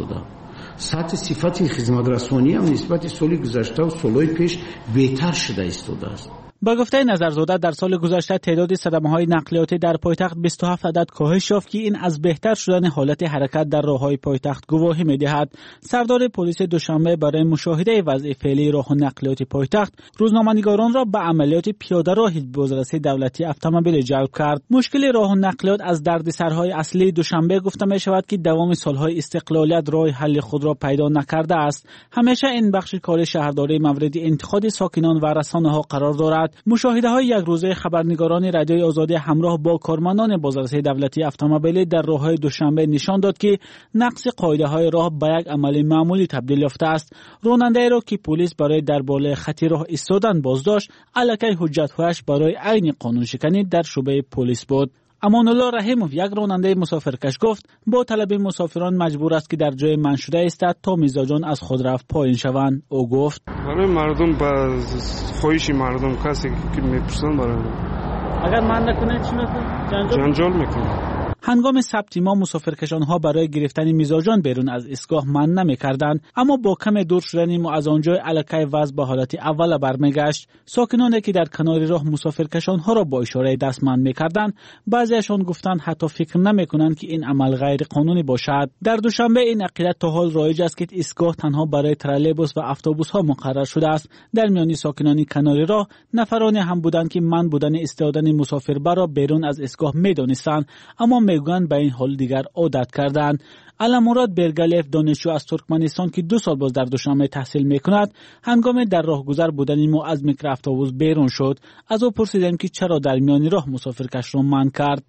سطح صفت خدمترسانی هم نسبت سال گذشته و سالهای پیش بهتر شده ایستاده است. با گفته نظرزاده در سال گذشته تعداد صدمه‌های نقلیاتی در پایتخت بیست و هفت عدد کاهش یافت که این از بهتر شدن حالت حرکت در راه‌های پایتخت گواهی می‌دهد. سردار پلیس دوشنبه برای مشاهده وضع فعلی راه و نقلیات پایتخت روزنامه‌نگاران را به عملیات پیاده‌راه بازرسی دولتی اتومبیل جلب کرد. مشکل راه و نقلیات از دردسرهای اصلی دوشنبه گفته می‌شود که دوام سال‌های استقلالیت راه حل خود را پیدا نکرده است. همیشه این بخش کار شهرداری مورد انتقاد ساکنان و رسانه‌ها قرار دارد. مشاهده های یک روزه خبرنگاران رادیوی آزادی همراه با کارمندان بازرسی دولتی اتومبیلی در راه‌های دوشنبه نشان داد که نقض قاعده های راه به یک عمل معمولی تبدیل یافته است. راننده را که پلیس برای در بالای خط راه ایستادن بازداشت، الکی حجت‌هایش برای عین قانون شکنی در شعبه پلیس بود. امان الله رحیموف یک راننده مسافرکش گفت با طلب مسافران مجبور است که در جای منع شده ایستد تا میزاجان از خود رفت پایین شوند. او گفت برای مردم با خواهش مردم کسی که میپرسن برای اگر من نکنه چی میکنه؟ جنجال, جنجال میکنه. هنگام ثبت ما مسافرکشان‌ها برای گرفتن میزاجان بیرون از ایستگاه منع نمی‌کردند، اما با کم دور شدن ما از آنجا الکی وضع به حالت اول برمیگشت. ساکنانی که در کنار راه مسافرکشان‌ها را با اشاره دست منع می‌کردند، بعضیشان گفتند حتی فکر نمی‌کنند که این عمل غیر قانونی باشد. در دوشنبه این عقیده تا حال رایج است که ایستگاه تنها برای ترالبوس و اتوبوس‌ها مقرر شده است. در میان ساکنان کنار راه نفرانی هم بودند که من بودن ایستادن مسافربر را بیرون از ایستگاه می‌دانستند، اما میگویند به این حال دیگر عادت کردند. علم‌مراد برگلیف دانشجو از ترکمنستان که دو سال باز در دوشنبه تحصیل میکند، هنگام در راهگذر بودن ما از میکر اتوبوس بیرون شد. از او پرسیدم که چرا در میان راه مسافرکش را منع کرد.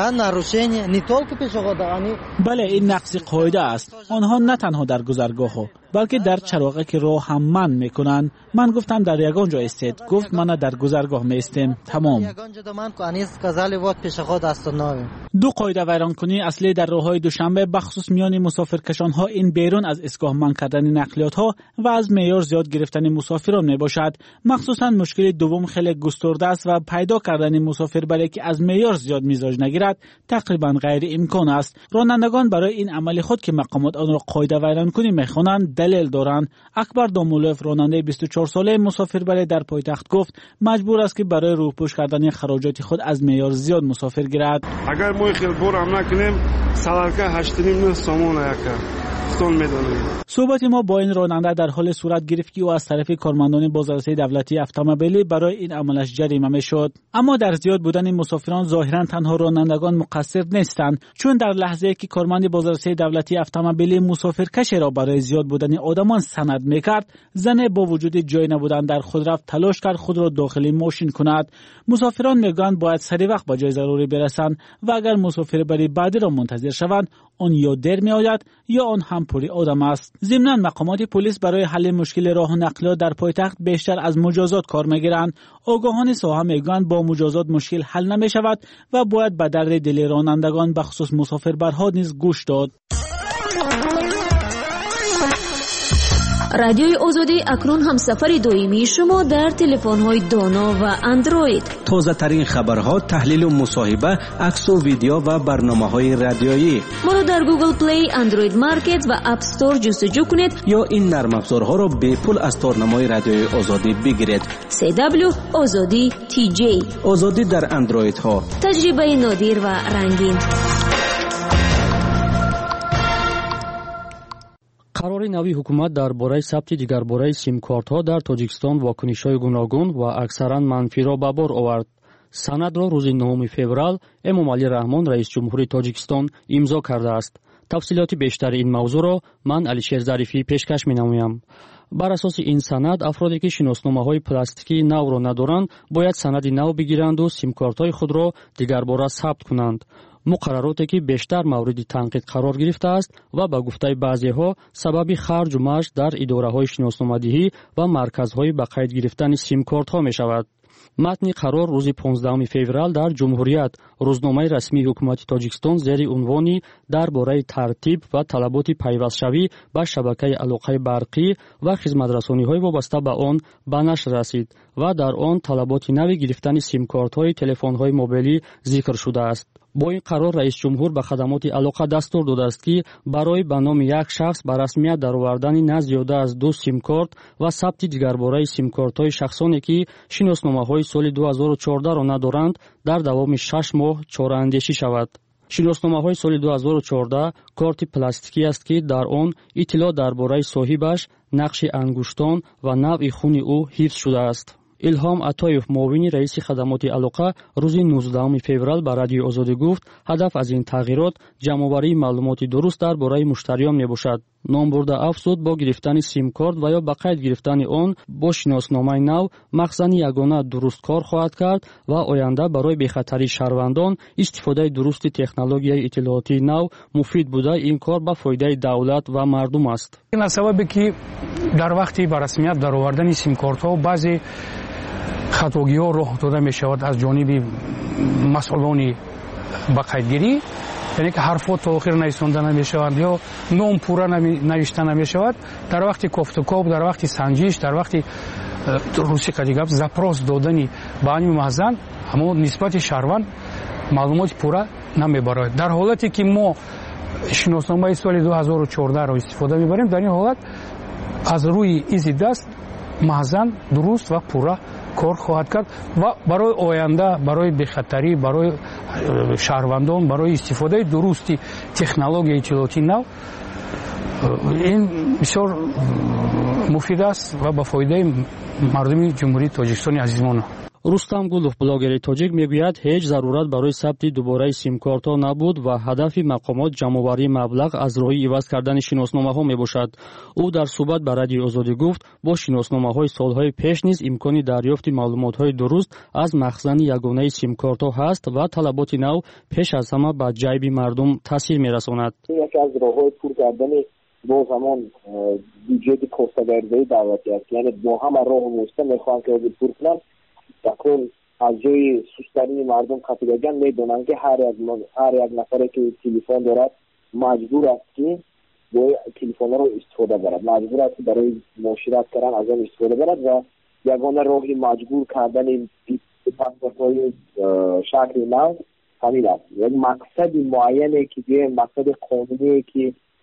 بله، این نقض قاعده است. آنها نه تنها در گذرگاه‌ها بلکه در چراغک راه هم منع میکنند. من گفتم در یگان جا استید. گفت من در گذرگاه میستم. تمام. دو قاعده ویرانکنی اصلی در راه‌های دوشنبه بخصوص میان مسافرکشان‌ها این بیرون از ایستگاه منع کردن نقلیات‌ها و از معیار زیاد گرفتن مسافران میباشد. مخصوصا مشکل دوم خیلی گسترده است و پیدا کردن مسافر برای که از معیار زیاد میزاج نگیرد تقریبا غیر امکان است. رانندگان برای این عمل خود که مقامات آن را قاعده ویرانکنی میخوانند دلیل دارند. اکبر دامولوف راننده بیست و چهار ساله مسافربری در پایتخت گفت مجبور است که برای روپوش کردن خراجات خود از معیار زیاد مسافر گیرد. اگر ما خیلی بور هم نکنیم سالارکا هشت و نیم سامان یکا ستون میدونیم. صحبت ما با این راننده در حال صورت گرفت که او از طرف کارمندان بازرسی دولتی اتومبیلی برای این عملش جریمه میشد. اما در زیاد بودن مسافران ظاهرا تنها رانندگان مقصر نیستند، چون در لحظه که کارمند بازرسی دولتی اتومبیلی مسافرکشی را برای زیاد بودن آدمان سند میکرد، زن با وجود جای نبودن در خود رفت تلاش کرد خود را داخل ماشین کند. مسافران میگویند باید سری وقت به جای ضروری برسند و اگر مسافر بری بعدی را منتظر شوند آن یا دیر می آید یا آن هم پوری آدم است. ضمناً مقامات پلیس برای حل مشکل راه و نقلیات در پایتخت بیشتر از مجازات کار میگیرند. آگاهان ساحه میگویند با مجازات مشکل حل نمی شود و باید به درد دل رانندگان بخصوص مسافربرها نیز گوش داد. رادیوی آزادی اکنون هم سفر دائمی شما در تلفن‌های دانا و اندروید. تازه ترین خبرها، تحلیل و مصاحبه، عکس و ویدیو و برنامه‌های رادیویی. ما را در گوگل پلی، اندروید مارکت و اپ استور جستجو کنید یا این نرم افزارها را به پول از تارنمای رادیوی آزادی بگیرید. سی دبلیو آزادی تی جی. آزادی در اندروید ها. تجربه نادر و رنگین. қарори нави ҳукумат дар бораи сабти дигарбораи симкортҳо дар тоҷикистон вокунишҳои гуногун ва аксаран манфиро ба бор овард. санадро рӯзи нӯҳуми феврал эмомалӣ раҳмон раисҷумҳури тоҷикистон имзо кардааст. тафсилоти бештари ин мавзӯъро ман алишер зарифӣ пешкаш менамоям. бар асоси ин санад афроде ки шиносномаҳои пластикии навро надоранд бояд санади нав бигиранду симкортҳои худро дигарбора сабт кунанд. муқаррароте ки бештар мавриди танқид қарор гирифтааст ва ба гуфтаи баъзеҳо сабаби харҷу марҷ дар идораҳои шиносномадиҳӣ ва марказҳои ба қайд гирифтани симкортҳо мешавад. матни қарор рӯзи понздаҳуми феврал дар ҷумҳурият рӯзномаи расмии ҳукумати тоҷикистон зери унвони дар бораи тартиб ва талаботи пайвастшавӣ ба шабакаи алоқаи барқӣ ва хизматрасониҳои вобаста ба он ба нашр расид ва дар он талаботи нави гирифтани симкортҳои телефонҳои мобилӣ зикр шудааст. бо ин қарор раисҷумҳур ба хадамоти алоқа дастур додааст ки барои ба номи як шахс ба расмият даровардани на зиёда аз ду симкорт ва сабти дигарбораи симкортҳои шахсоне ки шиносномаҳои соли ду ҳазору чордаҳро надоранд дар давоми шаш моҳ чораандешӣ шавад. шиносномаҳои соли ду ҳазору чордаҳ корти пластикӣ аст ки дар он иттилоъ дар бораи соҳибаш, нақши ангуштон ва навъи хуни ӯ ҳифз шудааст. илҳом атоев муовини раиси хадамоти алоқа рӯзи нуздаҳуми феврал ба радиои озодӣ гуфт ҳадаф аз ин тағйирот ҷамъоварии маълумоти дуруст дар бораи муштариён мебошад. ном бурда афзуд бо гирифтани симкорт ва ё ба қайд гирифтани он бо шиносномаи нав махзани ягона дурусткор хоҳад кард ва оянда барои бехатарии шаҳрвандон истифодаи дурусти технологияи иттилоотии нав муфид буда ин кор ба фоидаи давлат ва мардум аст. ин аз сабабе ки дар вақти ба расмият даровардани симкортҳо баъзе хатогиҳо роҳ дода мешавад аз ҷониби масъулони ба қайдгирӣ, яъне ки ҳарфҳо то охир нависонда намешаванд ё ном пурра навишта намешавад. дар вақти кофтукоп, дар вақти санҷиш, дар вақти рӯси қадигап запрос додани ба анъи маҳзан ҳамо нисбати шаҳрванд маълумоти пурра намебарояд. дар ҳолате ки мо шиносномаи соли ду ҳазору чордаҳро истифода мебарем, дар ин ҳолат аз рӯи изи даст маҳзан дуруст ва пурра кор хоҳад кард ва барои оянда, барои бехатарӣ, барои шаҳрвандон, барои истифодаи дурусти технологияи иттилоотии нав ин бисёр муфид аст ва ба фоидаи мардуми ҷумҳурии тоҷикистони азизмон. рустам гулов, блогери тоҷик, мегӯяд ҳеҷ зарурат барои сабти дубораи симкортҳо набуд ва ҳадафи мақомот ҷамъоварии маблағ аз роҳи иваз кардани шиносномаҳо мебошад. ӯ дар суҳбат ба радиои озодӣ гуфт бо шиносномаҳои солҳои пеш низ имкони дарёфти маълумотҳои дуруст аз махзани ягонаи симкортҳо ҳаст ва талаботи нав пеш аз ҳама ба ҷайби мардум таъсир мерасонад. яке аз роҳҳои пур кардани бо замон бюҷети костагарзаи давлатӣ аст, яъне бо ҳама роҳу восита мехоҳанд ки ҳозир пур кунанд. такун аз ҷои сустарини мардум қатигаgan медонанд ки ҳар як нафаре ки телефон дорад маҷбур аст ки бо телефонро истифода барад, маҷбур аст ки барои муошират кардан аз он истифода барад ва ягона роҳи маҷбур кардани паспортҳои шакли нав ҳамин аст. як мақсади муайяне ки мақсади қонуние ки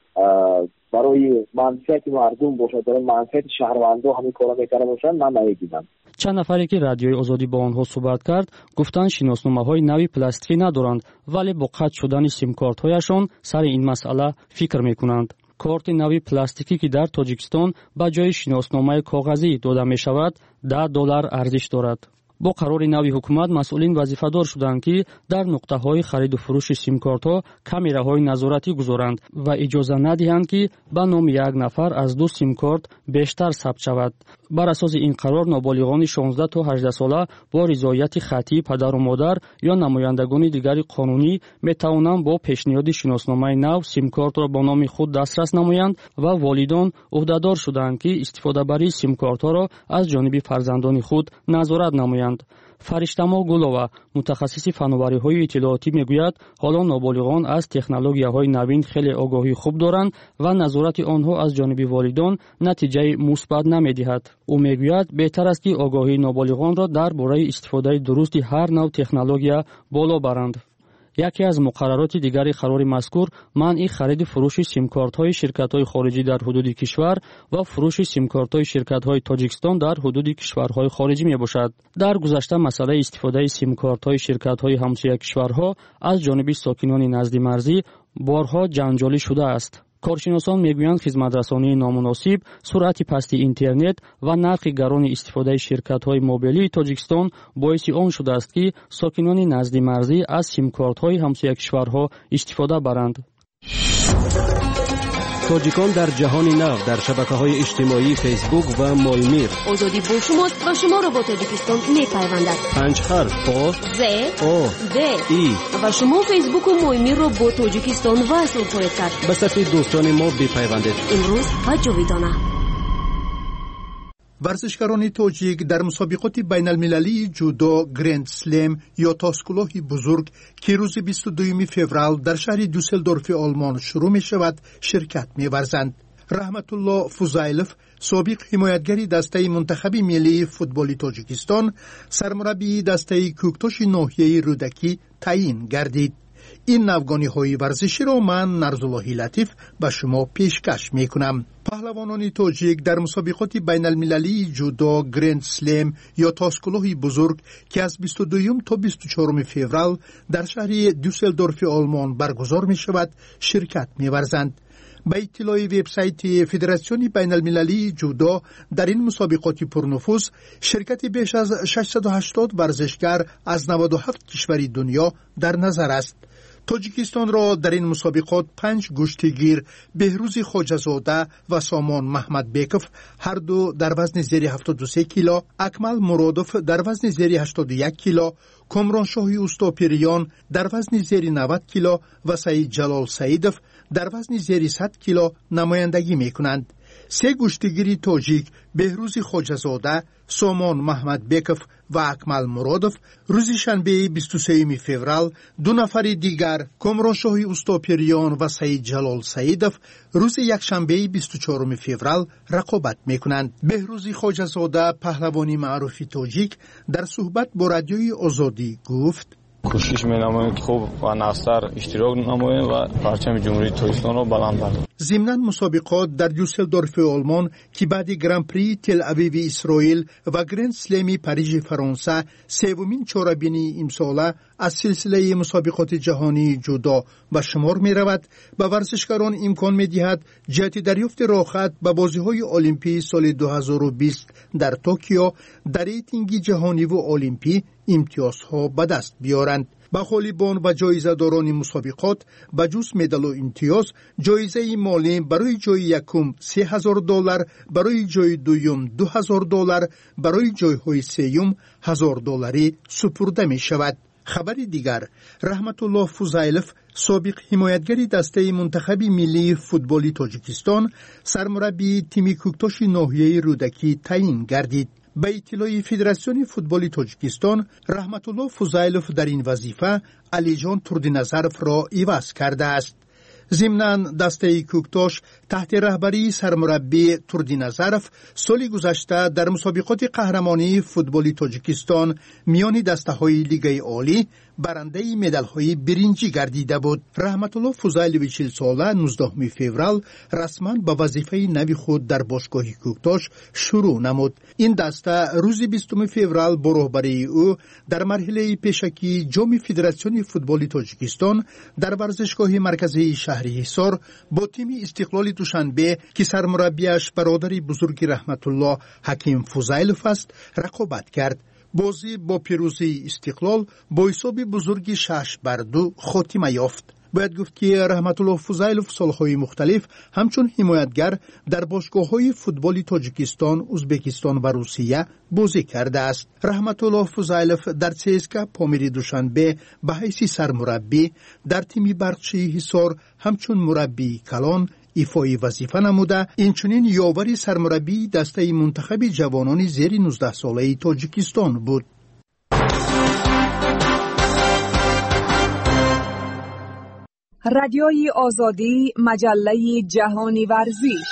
барои манфиати мардум бошад, барои манфиати шаҳрвандо ҳамин кора мекарда бошад, ман намедидам. чанд нафаре ки радиои озодӣ бо онҳо суҳбат кард гуфтанд шиносномаҳои нави пластикӣ надоранд, вале бо қатъ шудани симкортҳояшон сари ин масъала фикр мекунанд. корти нави пластикӣ ки дар тоҷикистон ба ҷои шиносномаи коғазӣ дода мешавад даҳ доллар арзиш дорад. бо қарори нави ҳукумат масъулин вазифадор шуданд ки дар нуқтаҳои хариду фурӯши симкортҳо камераҳои назоратӣ гузоранд ва иҷоза надиҳанд ки ба номи як нафар аз ду симкорт бештар сабт шавад. бар асоси ин қарор ноболиғони шонздаҳ то ҳаждаҳ сола бо ризояти хаттии падару модар ё намояндагони дигари қонунӣ метавонанд бо пешниҳоди шиносномаи нав симкортро бо номи худ дастрас намоянд ва волидон ӯҳдадор шуданд ки истифодабарии симкортҳоро аз ҷониби фарзандони худ назорат намоянд. фариштамо гулова, мутахассиси фанновариҳои иттилоотӣ, мегӯяд ҳоло ноболиғон аз технологияҳои навин хеле огоҳии хуб доранд ва назорати онҳо аз ҷониби волидон натиҷаи мусбат намедиҳад. ӯ мегӯяд беҳтар аст ки огоҳии ноболиғонро дар бораи истифодаи дурусти ҳар нав технология боло баранд. яке аз муқаррароти дигари қарори мазкур манъи хариду фурӯши симкортҳои ширкатҳои хориҷӣ дар ҳудуди кишвар ва фурӯши симкортҳои ширкатҳои Тоҷикистон дар ҳудуди кишварҳои хориҷӣ мебошад. дар гузашта масъалаи истифодаи симкортҳои ширкатҳои ҳамсоя кишварҳо аз ҷониби сокинони назди марзӣ борҳо ҷанҷолӣ шудааст. коршиносон мегӯянд хизматрасонии номуносиб, суръати пасти интернет ва нархи гарони истифодаи ширкатҳои мобилии Тоҷикистон боиси он шудааст, ки сокинони назди марзӣ аз симкортҳои ҳамсоякишварҳо истифода баранд. тоҷикон дар ҷаҳони нав дар шабакаҳои иҷтимоии фейсбук ва моймир. озодӣ бо шумост ва шуморо бо Тоҷикистон мепайвандад. панҷ ҳарф о з о д и ва шумо фейсбуку моймирро бо Тоҷикистон васл хоҳед кард. ба сафи дӯстони мо бипайвандед. имрӯз ва ҷовидона. ورزشکاران تاجیک در مسابقات بین المللی جودو گرند سلم یا تاسکلاه بزرگ که روز بیست و دوم فوریه در شهر دوسلدورف آلمان شروع می شود شرکت می ورزند. رحمت الله فوزایلوف سابق حمایتگری دسته منتخب ملی فوتبال تاجیکستان سرمربی دسته کوکتاش ناحیه رودکی تعیین گردید. این نوگانی های ورزشی را من نرزاللهی لطیف به شما پیشکش می کنم. پهلوانان تاجیک در مسابقات بین المللی جودو گرند سلم یا تاسکلاه بزرگ که از بیست و دوم تا بیست و چهارم فوریه در شهر دوسلدورف آلمان برگزار می شود شرکت می ورزند. به اطلاع وبسایت فدراسیون بین المللی جودو در این مسابقات پرنفوذ شرکت بیش از ششصد و هشتاد ورزشکار از نود و هفت کشور دنیا در نظر است. تاجیکستان را در این مسابقات پنج گشتگیر بهروز خواجه‌زاده و سامان محمد بیکوف هر دو در وزن زیر هفتاد و سه کیلو، اکمل مرادوف در وزن زیر هشتاد و یک کیلو، کامران شاهی اوستاپیریان در وزن زیر نود کیلو و سعید جلال سعیدوف در وزن زیر صد کیلو نمایندگی می‌کنند. سه گشتگیری تاجیک بهروز خواجه‌زاده، سامان محمد بیکوف و اکمل مرادوف روز شنبه بیست و سوم فوریه، دو نفر دیگر کامران شاهی اوستاپیریان و سعید جلال سعیدوف روز یکشنبه بیست و چهارم فوریه رقابت می‌کنند. بهروز خواجه‌زاده پهلوانی معروف تاجیک در صحبت با رادیوی آزادی گفت: کوشش می‌نماییم که خوب و ناستر اشتراک نماییم و پرچم جمهوری تاجیکستان را بلند برداریم. ضمناً مسابقات در دوسلدورف آلمان که بعد گران پری تل اویو اسرائیل و گرند سلمی پاریژ فرانسه سومین چهاربینی امساله از سلسله مسابقات جهانی جودو به شمار می‌رود. به ورزشکاران امکان می‌دهد جهت دریافت راحت به بازی‌های المپی سال دو هزار و بیست در توکیو در ریتینگ جهانی و المپی امتیازها به دست بیارند. به غالبان و جایزه‌داران مسابقات به جز مدال و امتیاز جایزه مالی برای جای یکم سه هزار دلار، برای جای دوم دو هزار دلار، برای جای‌های سوم هزار دلاری سپرده می شود. خبر دیگر، رحمت الله فوزایلوف سابق حمایتگری دسته منتخب ملی فوتبال تاجیکستان سرمربی تیم کوکتاش ناحیه رودکی تعیین گردید. به اطلاع فدراسیون فوتبال تاجیکستان رحمت الله فوزایلوف در این وظیفه علی جان تردینظرف را عوض کرده است. ضمناً دسته کوکتاش تحت رهبری سرمربی تردینظرف سال گذشته در مسابقات قهرمانی فوتبال تاجیکستان میان دسته‌های لیگ عالی برنده مدال‌های برنجی گردیده بود. رحمت الله فوزایلوف چهل ساله نوزدهم فوریه رسما به وظیفه نو خود در باشگاه کوکتاش شروع نمود. این دسته روز بیستم فوریه با رهبری او در مرحله پیشکی جام فدراسیون فوتبال تاجیکستان در ورزشگاه مرکزی شهر حصار با تیم استقلال دوشنبه که سرمربیش برادر بزرگ رحمت الله حکیم فوزایلوف است رقابت کرد. بازی با پیروزی استقلال با حساب بزرگی شش بر دو خاتمه یافت. باید گفت که رحمت الله فوزایلوف سالهای مختلف همچون حمایتگر در باشگاه‌های فوتبال تاجیکستان، ازبکستان و روسیه بازی کرده است. رحمت الله فوزایلوف در سیسکا پامیر دوشنبه به حیث سرمربی در تیم برقچی حصار همچون مربی کلان ایفای وظیفه نموده. اینچنین یاوری سرمربی دسته منتخب جوانان زیر نوزده ساله تاجیکستان بود. رادیوی آزادی، مجله جهانی ورزش.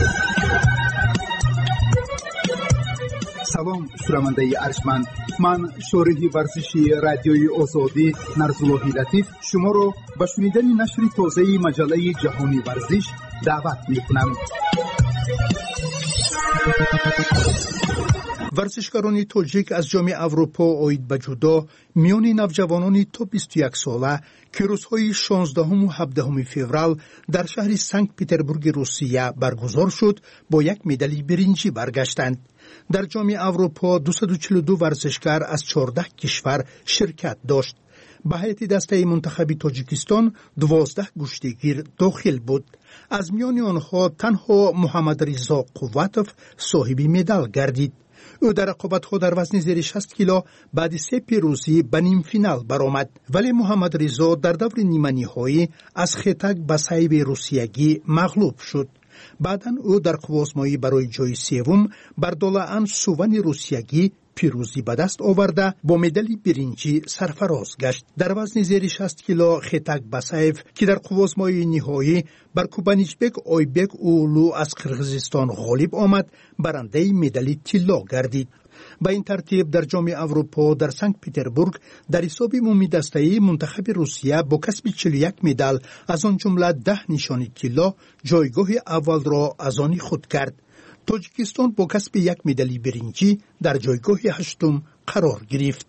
سلام شنونده ارجمند، من شارح ورزشی رادیوی آزادی نرزاللهی لطیف شما را به شنیدن نشر تازه مجله جهانی ورزش دعوت می‌کنم. ورزشکاران تاجیک از جام اروپا اوید به جودو میان نوجوانان تا بیست و یک ساله که روزهای شانزدهم و هفدهم فوریه در شهر سنت پترزبورگ روسیه برگزار شد با یک مدال برنجی برگشتند. در جام اروپا دویست و چهل و دو ورزشکار از چهارده کشور شرکت داشت. به هیئت دسته منتخب تاجیکستان دوازده گشتگیر داخل بود. از میان آنها تنها محمد رضا قوتوف صاحب مدال گردید. او در رقابت‌ها در وزن زیر شصت کیلو بعد سه پیروزی به نیم فینال برآمد، ولی محمد رضا در دور نیمه نهایی از خطک بسایب روسیگی مغلوب شد. بعداً او در قوازمایی برای جای سوم بر دولان سوون روسیگی پیروزی به دست آورده با مدال برنجی سرفراز گشت. در وزن زیر شصت کیلو خطک بسایف که در قوازمایی نهایی بر کوبانیچبک آیبک اولو از قرغیزستان غالب آمد، برنده مدال طلا گردید. با این ترتیب در جام اروپا در سنت پترزبورگ در حساب عمومی دسته منتخب روسیه با کسب چهل و یک مدال از آن جمله ده نشانی طلا جایگاه اول را از آن خود کرد. تاجیکستان با کسب یک مدال برنجی در جایگاه هشتم قرار گرفت.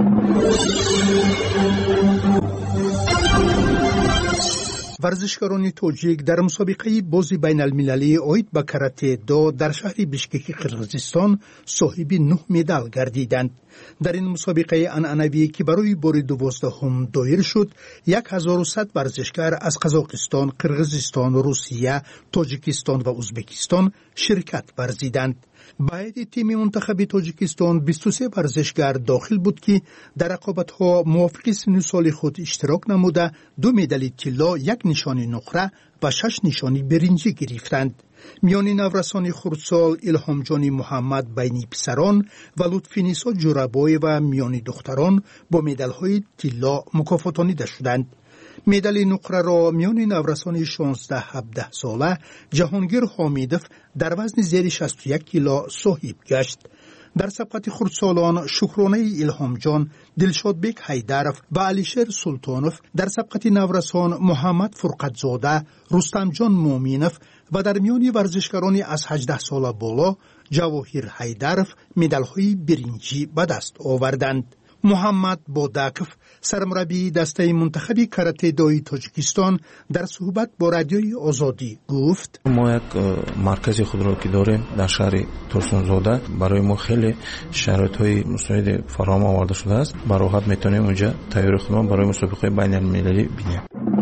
ورزشکاران تاجیک در مسابقه بازی بین المللی اوید به کاراته دو در شهر بیشکک قرغیزستان صاحب نه مدال گردیدند. در این مسابقه عنعنوی که برای بار دوازدهم دایر شد، هزار و صد ورزشکار از قزاقستان، قرغیزستان، روسیه، تاجیکستان و ازبکستان شرکت ورزیدند. به هیئت تیم منتخب تاجیکستان بیست و سه ورزشکار داخل بود که در رقابت‌ها موافق سن سال خود اشتراک نموده دو مدال طلا، یک نشانی نقره و شش نشانی برنجی گرفتند. میان نورسان خردسال الهام جان محمد بین پسران و لطفینیسا جورابای و میان دختران با مدال‌های طلا مکافاتانیده شدند. مدال نقره را میان نورسان شانزده هفده ساله جهانگیر حامیدوف در وزن زیر شصت و یک کیلو صاحب گشت. در سبقت خردسالان شکرانه الهام جان، دلشادبک حیدرف و علیشیر سلطانوف، در سبقت نورسان محمد فرقتزاده، رستم جان مومینوف و در میان ورزشکاران از هجده ساله بالا جواهر حیدرف مدال‌های برنجی به دست آوردند. محمد بوداکوف سرمربی دسته منتخب کاراته دوی تاجیکستان در صحبت با رادیوی آزادی گفت: ما یک مرکز خود را که داریم در شهر ترسونزاده، برای ما خیلی شرایط‌های مساعد فراهم آورده شده است. به راحت میتونیم اونجا تیاری خودمان برای مسابقه بین المللی بینیم.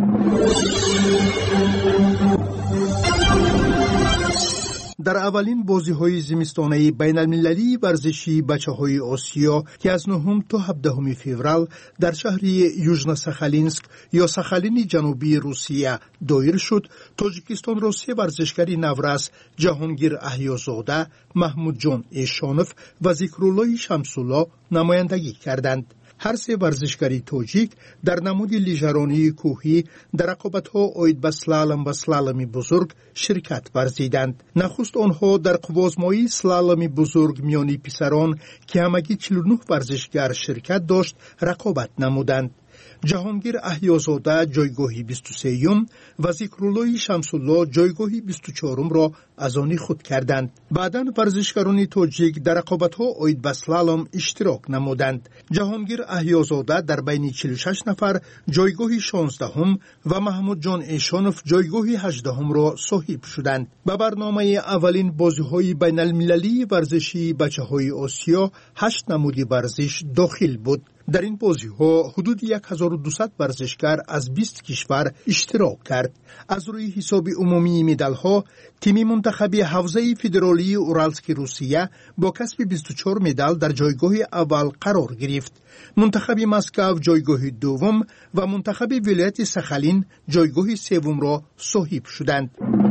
در اولین بازی‌های زمستانه بین المللی ورزشی بچه‌های آسیا که از نهم تا هفدهم فوریه در شهر یوژنا ساخالینسک یا ساخالین جنوبی روسیه دایر شد، تاجیکستان را سه ورزشکار نورس جهانگیر احیازاده، محمود جان ایشانوف و ذکرالله شمس‌الله نمایندگی کردند. هر سه ورزشکاری تاجیک در نمود لیژرانی کوهی در رقابت‌ها اوید به سلالم و سلالم بزرگ شرکت ورزیدند. نخست آنها در قوازمایی سلالم بزرگ میانی پسران که همگی چهل و نه ورزشکار شرکت داشت رقابت نمودند. جهانگیر احیازاده جایگاهی بیست و سوم و ذکرالله شمس‌الله جایگاهی بیست و چهارم را از آن خود کردند. بعداً ورزشکاران تاجیک در رقابت‌ها اوید به سلالم اشتراک نمودند. جهانگیر احیازاده در بین چهل و شش نفر جایگاه شانزدهم و محمود جان ایشانوف جایگاه هجدهم را صاحب شدند. به برنامه اولین بازی‌های بین المللی ورزشی بچه‌های آسیا هشت نمود ورزش داخل بود. در این بازی‌ها حدود هزار و دویست ورزشکار از بیست کشور اشتراک کرد. از روی حساب عمومی مدال‌ها، تیم منتخب حوزه فدرالی اورالسک روسیه با کسب بیست و چهار مدال در جایگاه اول قرار گرفت. منتخب مسکو جایگاه دوم و منتخب ولایت ساخالین جایگاه سوم را صاحب شدند.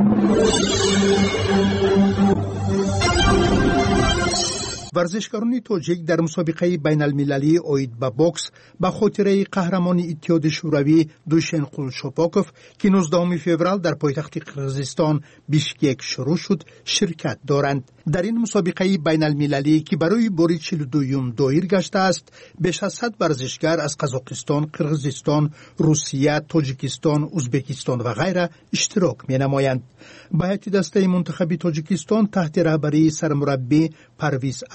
ورزشکاران تاجیک در مسابقه بین المللی اوید به بوکس به خاطره قهرمان اتحاد شوروی دوشن قولشاپاکوف که نوزدهم فوریه در پایتخت قرغیزستان بیشکک شروع شد شرکت دارند. در این مسابقه بین المللی که برای بار چهل و دوم دایر گشته است، بیش از صد ورزشکار از قزاقستان، قرغیزستان، روسیه، تاجیکستان، ازبکستان و غیره اشتراک می نمایند. به هیئت دسته منتخب تاجیکستان تحت رهبری سرمربی پرویز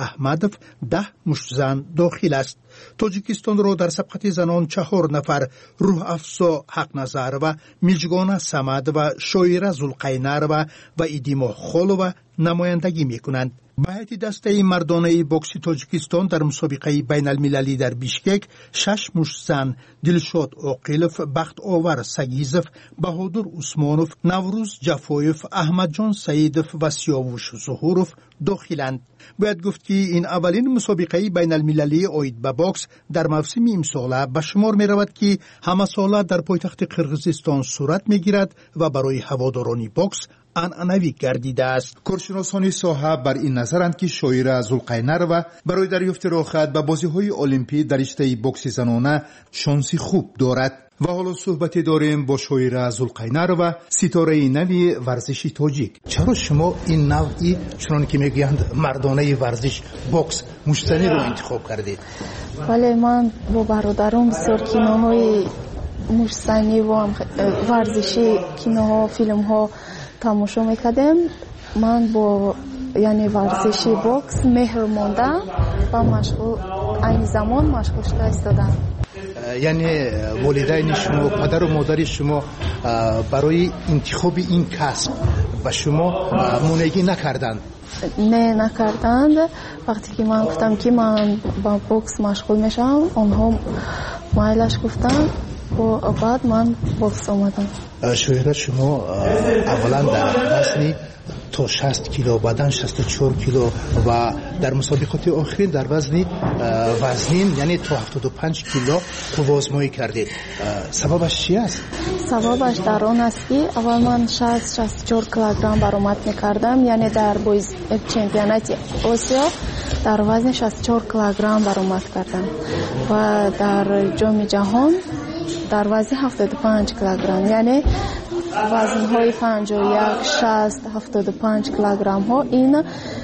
احمدов ده مشتزن داخل است. تاجیکستان را در سبقت زنان چهار نفر روح افزا حق نظر و میجگانه سمد و شایره زلقینر و و ایدیما خالو نمایندگی می کنند. به هیئت دسته مردانه بوکس تاجیکستان در مسابقه بین المللی در بیشکک شش مشت زن دلشاد عاقلوف، بخت آور سگیزوف، بهادر عثمانوف، نوروز جفایوف، احمد جان سعیدوف و سیاوش ظهوروف داخلند. باید گفت که این اولین مسابقه بین المللی آید به بوکس در موسم امساله به شمار می رود که همه ساله در پایتخت قرقیزستان صورت می گیرد و برای هواداران بوکس عنعنوی گردیده است. کارشناسان ساحه بر این نظرند که شایره زلقینر و برای دریافت راحت به بازی‌های المپی در رشته بوکس زنانه شانسی خوب دارد. و حالا صحبت داریم با شایره زلقینر و ستاره نوی ورزش تاجیک. چرا شما این نوعی چنان که میگویند مردانه ورزش بوکس مشتزنی رو انتخاب کردید؟ بله، من با برادرم بسیار کینوهای مشتزنی و ورزشی، کینوها، فیلمها تماشا میکردم. من با یعنی ورزشی بوکس مهر موندم و مشغول این زمان مشغول شده ایستادم. یعنی والدین شما، پدر و مادر شما برای انتخاب این کسب به شما مانعی نکردند؟ نه نکردند. وقتی که من گفتم که من با بوکس مشغول میشم، آنها مایلش گفتن و بعد من بوکس آمدم. شایره شما اولا در وزن تا شصت کیلو، بعدن شصت و چهار کیلو و در مسابقات آخرین در وزن وزنین یعنی تا هفتاد و پنج کیلو توازمایی کردید. سببش چی است؟ سببش در آن است که اول من شصت شصت و چهار کیلوگرم برآمد میکردم، یعنی در بویز چمپیونات آسیا در وزن شصت و چهار کیلوگرم برآمد کردم و در جام جهان در وزن هفتاد و پنج کیلوگرم، یعنی وزن‌های پنجاه و یک، شصت، هفتاد و پنج کیلوگرم ها این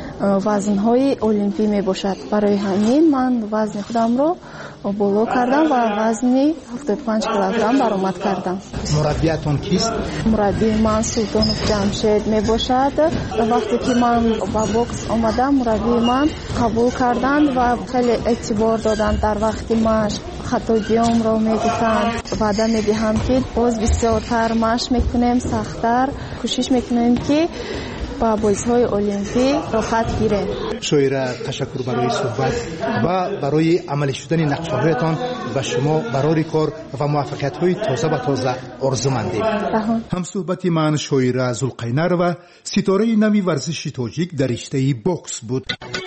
وزن‌های المپی می باشد. برای همین من وزن خودم رو بالا کردم و وزن هفتاد و پنج کیلوگرم برآمد کردم. مربیتون کیست؟ مربی من سلطانوف جمشید می باشد. وقتی که من با بوکس آمدم مربی من قبول کردند و خیلی اعتبار دادند. در وقتی مشق خطاگیام رو میگفتند، وعده میدهم که باز بسیارتر مشق میکنیم، سختتر کوشش میکنیم که با بازی‌های المپی راحت گیریم. شایره تشکر برای صحبت و برای عملی شدن نقشه‌هایتان و شما برای کار و موفقیت‌های تازه و تازه آرزومندیم. هم صحبت من شایره زلقینر و ستاره نوی ورزش تاجیک در رشته بوکس بود.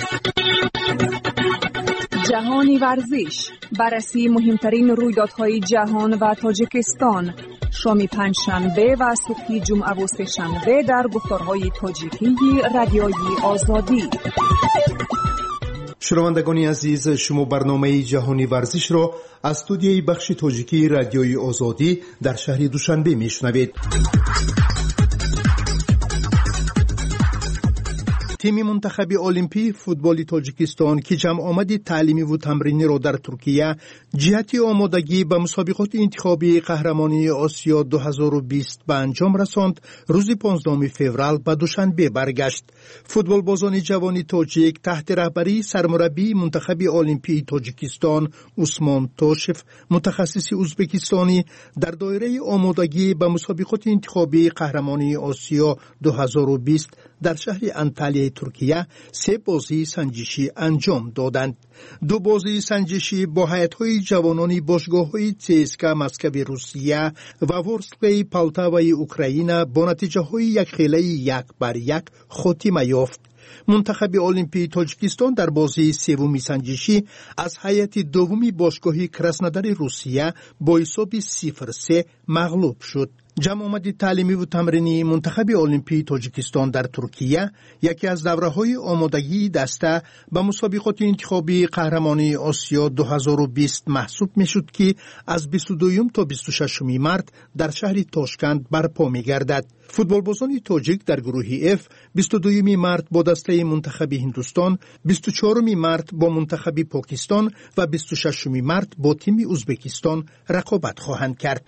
جهانی ورزش، بررسی مهمترین رویدادهای جهان و تاجیکستان، شام پنجشنبه و صبح جمعه و سه‌شنبه در گفتارهای تاجیکی رادیوی آزادی. شنوندگان عزیز، شما برنامه جهانی ورزش را از استودیوی بخش تاجیکی رادیوی آزادی در شهر دوشنبه میشنوید. تیم منتخب المپی فوتبال تاجیکستان که جمع آمد تعلیمی و تمرینی را در ترکیه جهت آمادگی به مسابقات انتخابی قهرمانی آسیا دو هزار و بیست به انجام رساند، روز پانزدهم فوریه به دوشنبه برگشت. فوتبال بازان جوان تاجیک تحت رهبری سرمربی منتخب المپی تاجیکستان عثمان توشف، متخصص ازبکستانی، در دایره آمادگی به مسابقات انتخابی قهرمانی آسیا دو هزار و بیست در شهر انطالیه ترکیه سه بازی سنجشی انجام دادند. دو بازی سنجشی با هیئت‌های جوانان باشگاه‌های تسکا مسکو روسیه و ورسکلی پالتاوای اوکراین با نتیجه‌های یک خیلی یک بر یک خاتمه یافت. منتخب المپی تاجیکستان در بازی سومی سنجشی از هیئت دومی باشگاه کراسنودار روسیه با حساب صفر سه مغلوب شد. جمع آمد تعلیمی و تمرینی منتخب المپی تاجیکستان در ترکیه یکی از دوره‌های آمادگی دسته به مسابقات انتخابی قهرمانی آسیا دو هزار و بیست محسوب می‌شد که از بیست و دوم تا بیست و ششم مارس در شهر تاشکند برپا می‌گردد. فوتبال بازان تاجیک در گروه اف بیست و دوم مارس با دسته منتخب هندوستان، بیست و چهارم مارس با منتخب پاکستان و بیست و ششم مارس با تیم ازبکستان رقابت خواهند کرد.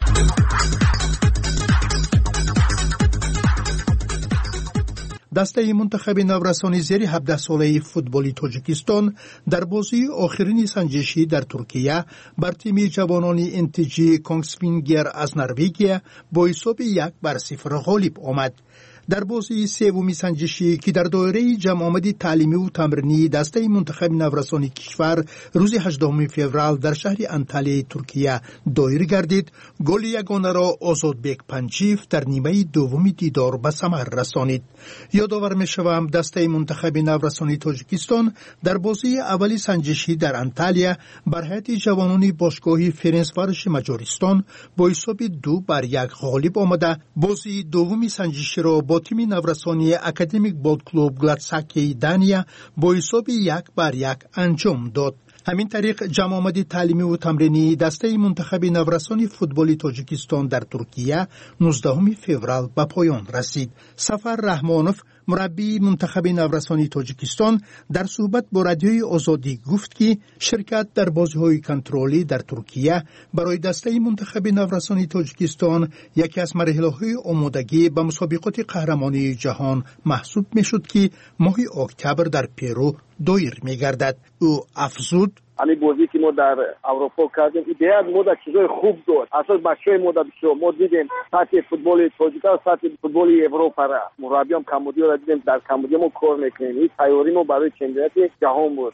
دسته منتخب نورسانی زیر هفده ساله فوتبالی تاجیکستان در بازی آخرین سنجشی در ترکیه بر تیم جوانان انتیجی کونگسوینگر از نروژ با حساب یک بر صفر غالب آمد. در بازی سومی سنجشی که در دایره جمع آمدی تعلیمی و تمرینی دسته منتخب نورسانی کشور روز هجدهم فوریه در شهر انتالیای ترکیه دایر گردید، گل یگانه را آزادبک پنجیف در نیمه دوم دیدار به ثمر رسانید. یادآور می‌شوم دسته منتخب نورسانی تاجیکستان در بازی اولی سنجشی در انتالیا بر هیئت جوانان باشگاه فرنسواروش مجارستان با حساب دو بر یک غالب آمده. بازی دومی سنجشی را با تیم نورسانی اکادمیک بال کلوب گلادساکی دانیا با حساب یک بر یک انجام داد. همین طریق جمع آمدی تعلیمی و تمرینی دسته منتخب نورسانی فوتبالی تاجیکستان در ترکیه نوزدهم فوریه به پایان رسید. سفر رحمانوف مربی منتخب نورسانی تاجیکستان در صحبت با رادیوی آزادی گفت که شرکت در بازی‌های کنترلی در ترکیه برای دسته منتخب نورسانی تاجیکستان یکی از مراحل‌های آمادگی به مسابقات قهرمانی جهان محسوب می‌شد که ماه اکتبر در پرو دایر می‌گردد. او افزود علی بازی که ما در اروپا کردیم ایده ما در چیزای خوب داشت. اساس بچه‌های ما در ما دیدیم سطح فوتبال تاجیکستان سطح فوتبال اروپا را مربیام کمبودیا را دیدیم، در کمبودیا ما کار میکنیم. این تیاری ما برای چمپیونات جهان بود.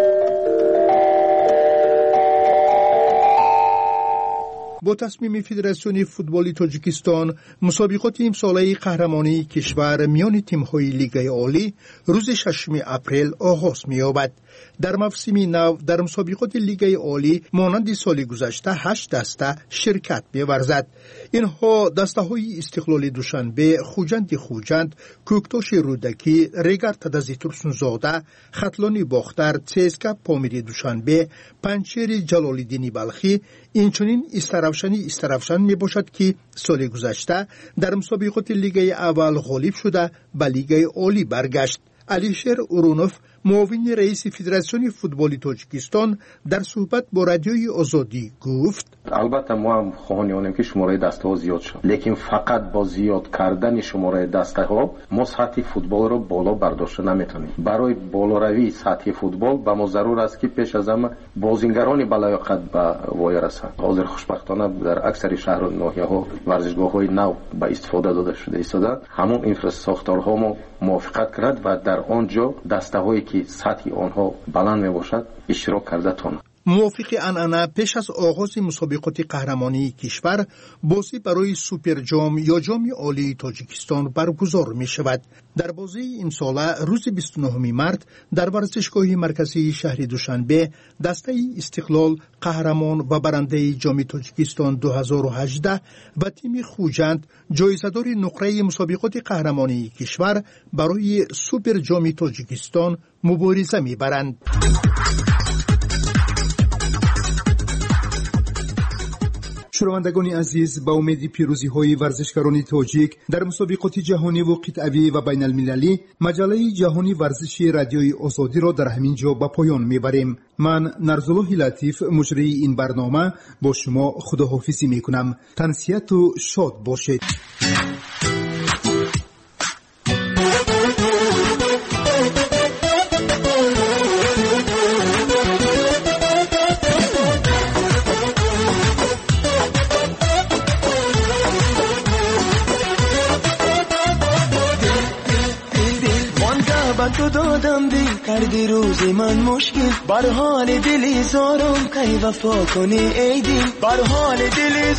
با تصمیم فدراسیون فوتبالی تاجیکستان مسابقات امساله قهرمانی کشور میان تیم‌های لیگ عالی روز ششم اپریل آغاز می‌یابد. در موسم نو در مسابقات لیگ عالی مانند سال گذشته هشت دسته شرکت می‌ورزد. اینها دسته‌های استقلال دوشنبه، خوجند خوجند، کوکتاش رودکی، ریگر تدزی ترسونزاده، خطلانی باختر، چسکا پامیری دوشنبه، پنچیر جلال‌الدین بلخی، اینچنین استرافشانی استرافشان می باشد که سال گذشته در مسابقات لیگ اول غالب شده به لیگ عالی برگشت. علیشیر اورونوف معاون رئیس فدراسیون فوتبالی تاجیکستان در صحبت با رادیوی آزادی گفت البته ما هم خواهانیم که شماره دسته ها زیاد شد، لیکن فقط با زیاد کردن شماره دسته ها ما سطح فوتبال را بالا برداشت نمیتونیم. برای بالاروی سطح فوتبال به ما ضرور است که پیش از همه بازیگران بلایقت به وای رسند. حاضر خوشبختانه در اکثر شهر و ناحیه ها ورزشگاه های نو به استفاده داده شده ایستاده. همون اینفراستراکچورها ما موافقت کرد و در آنجا دسته هایی که سطح آنها بلند می باشد اشتراک کرده تان. موافق عنعنه پیش از آغاز مسابقات قهرمانی کشور بازی برای سوپر جام یا جام عالی تاجیکستان برگزار می شود. در بازی امساله روز بیست و نهم مارس در ورزشگاه مرکزی شهر دوشنبه دسته استقلال قهرمان و برنده جام تاجیکستان دو هزار و هجده و تیم خوجند جایزه‌دار نقره مسابقات قهرمانی کشور برای سوپر جام تاجیکستان مبارزه می برند. شنوندگان عزیز، با امید پیروزی های ورزشکاران تاجیک در مسابقات جهانی و قطعی و بین المللی مجله جهانی ورزشی رادیوی آزادی را در همین جا به پایان میبریم. من نرزالله لطیف مجری این برنامه با شما خداحافظی میکنم. تنسیت و شاد باشید. تو دادم دل کردی روزی من مشکل بر حال دلی زارم کی وفا کنی ای دل بر حال دلی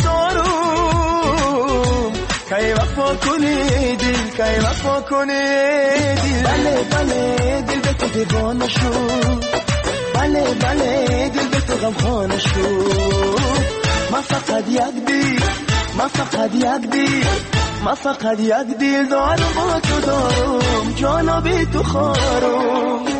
زارم کی وفا کنی ای دل کی وفا کنی ای دل بله بله دل به تو دیوانه شد بله بله دل به تو غمخواره شد ما فقط یک دل ما فقط یک دل ما فقط یک دل دارم با تو دارم جانا بی تو خارم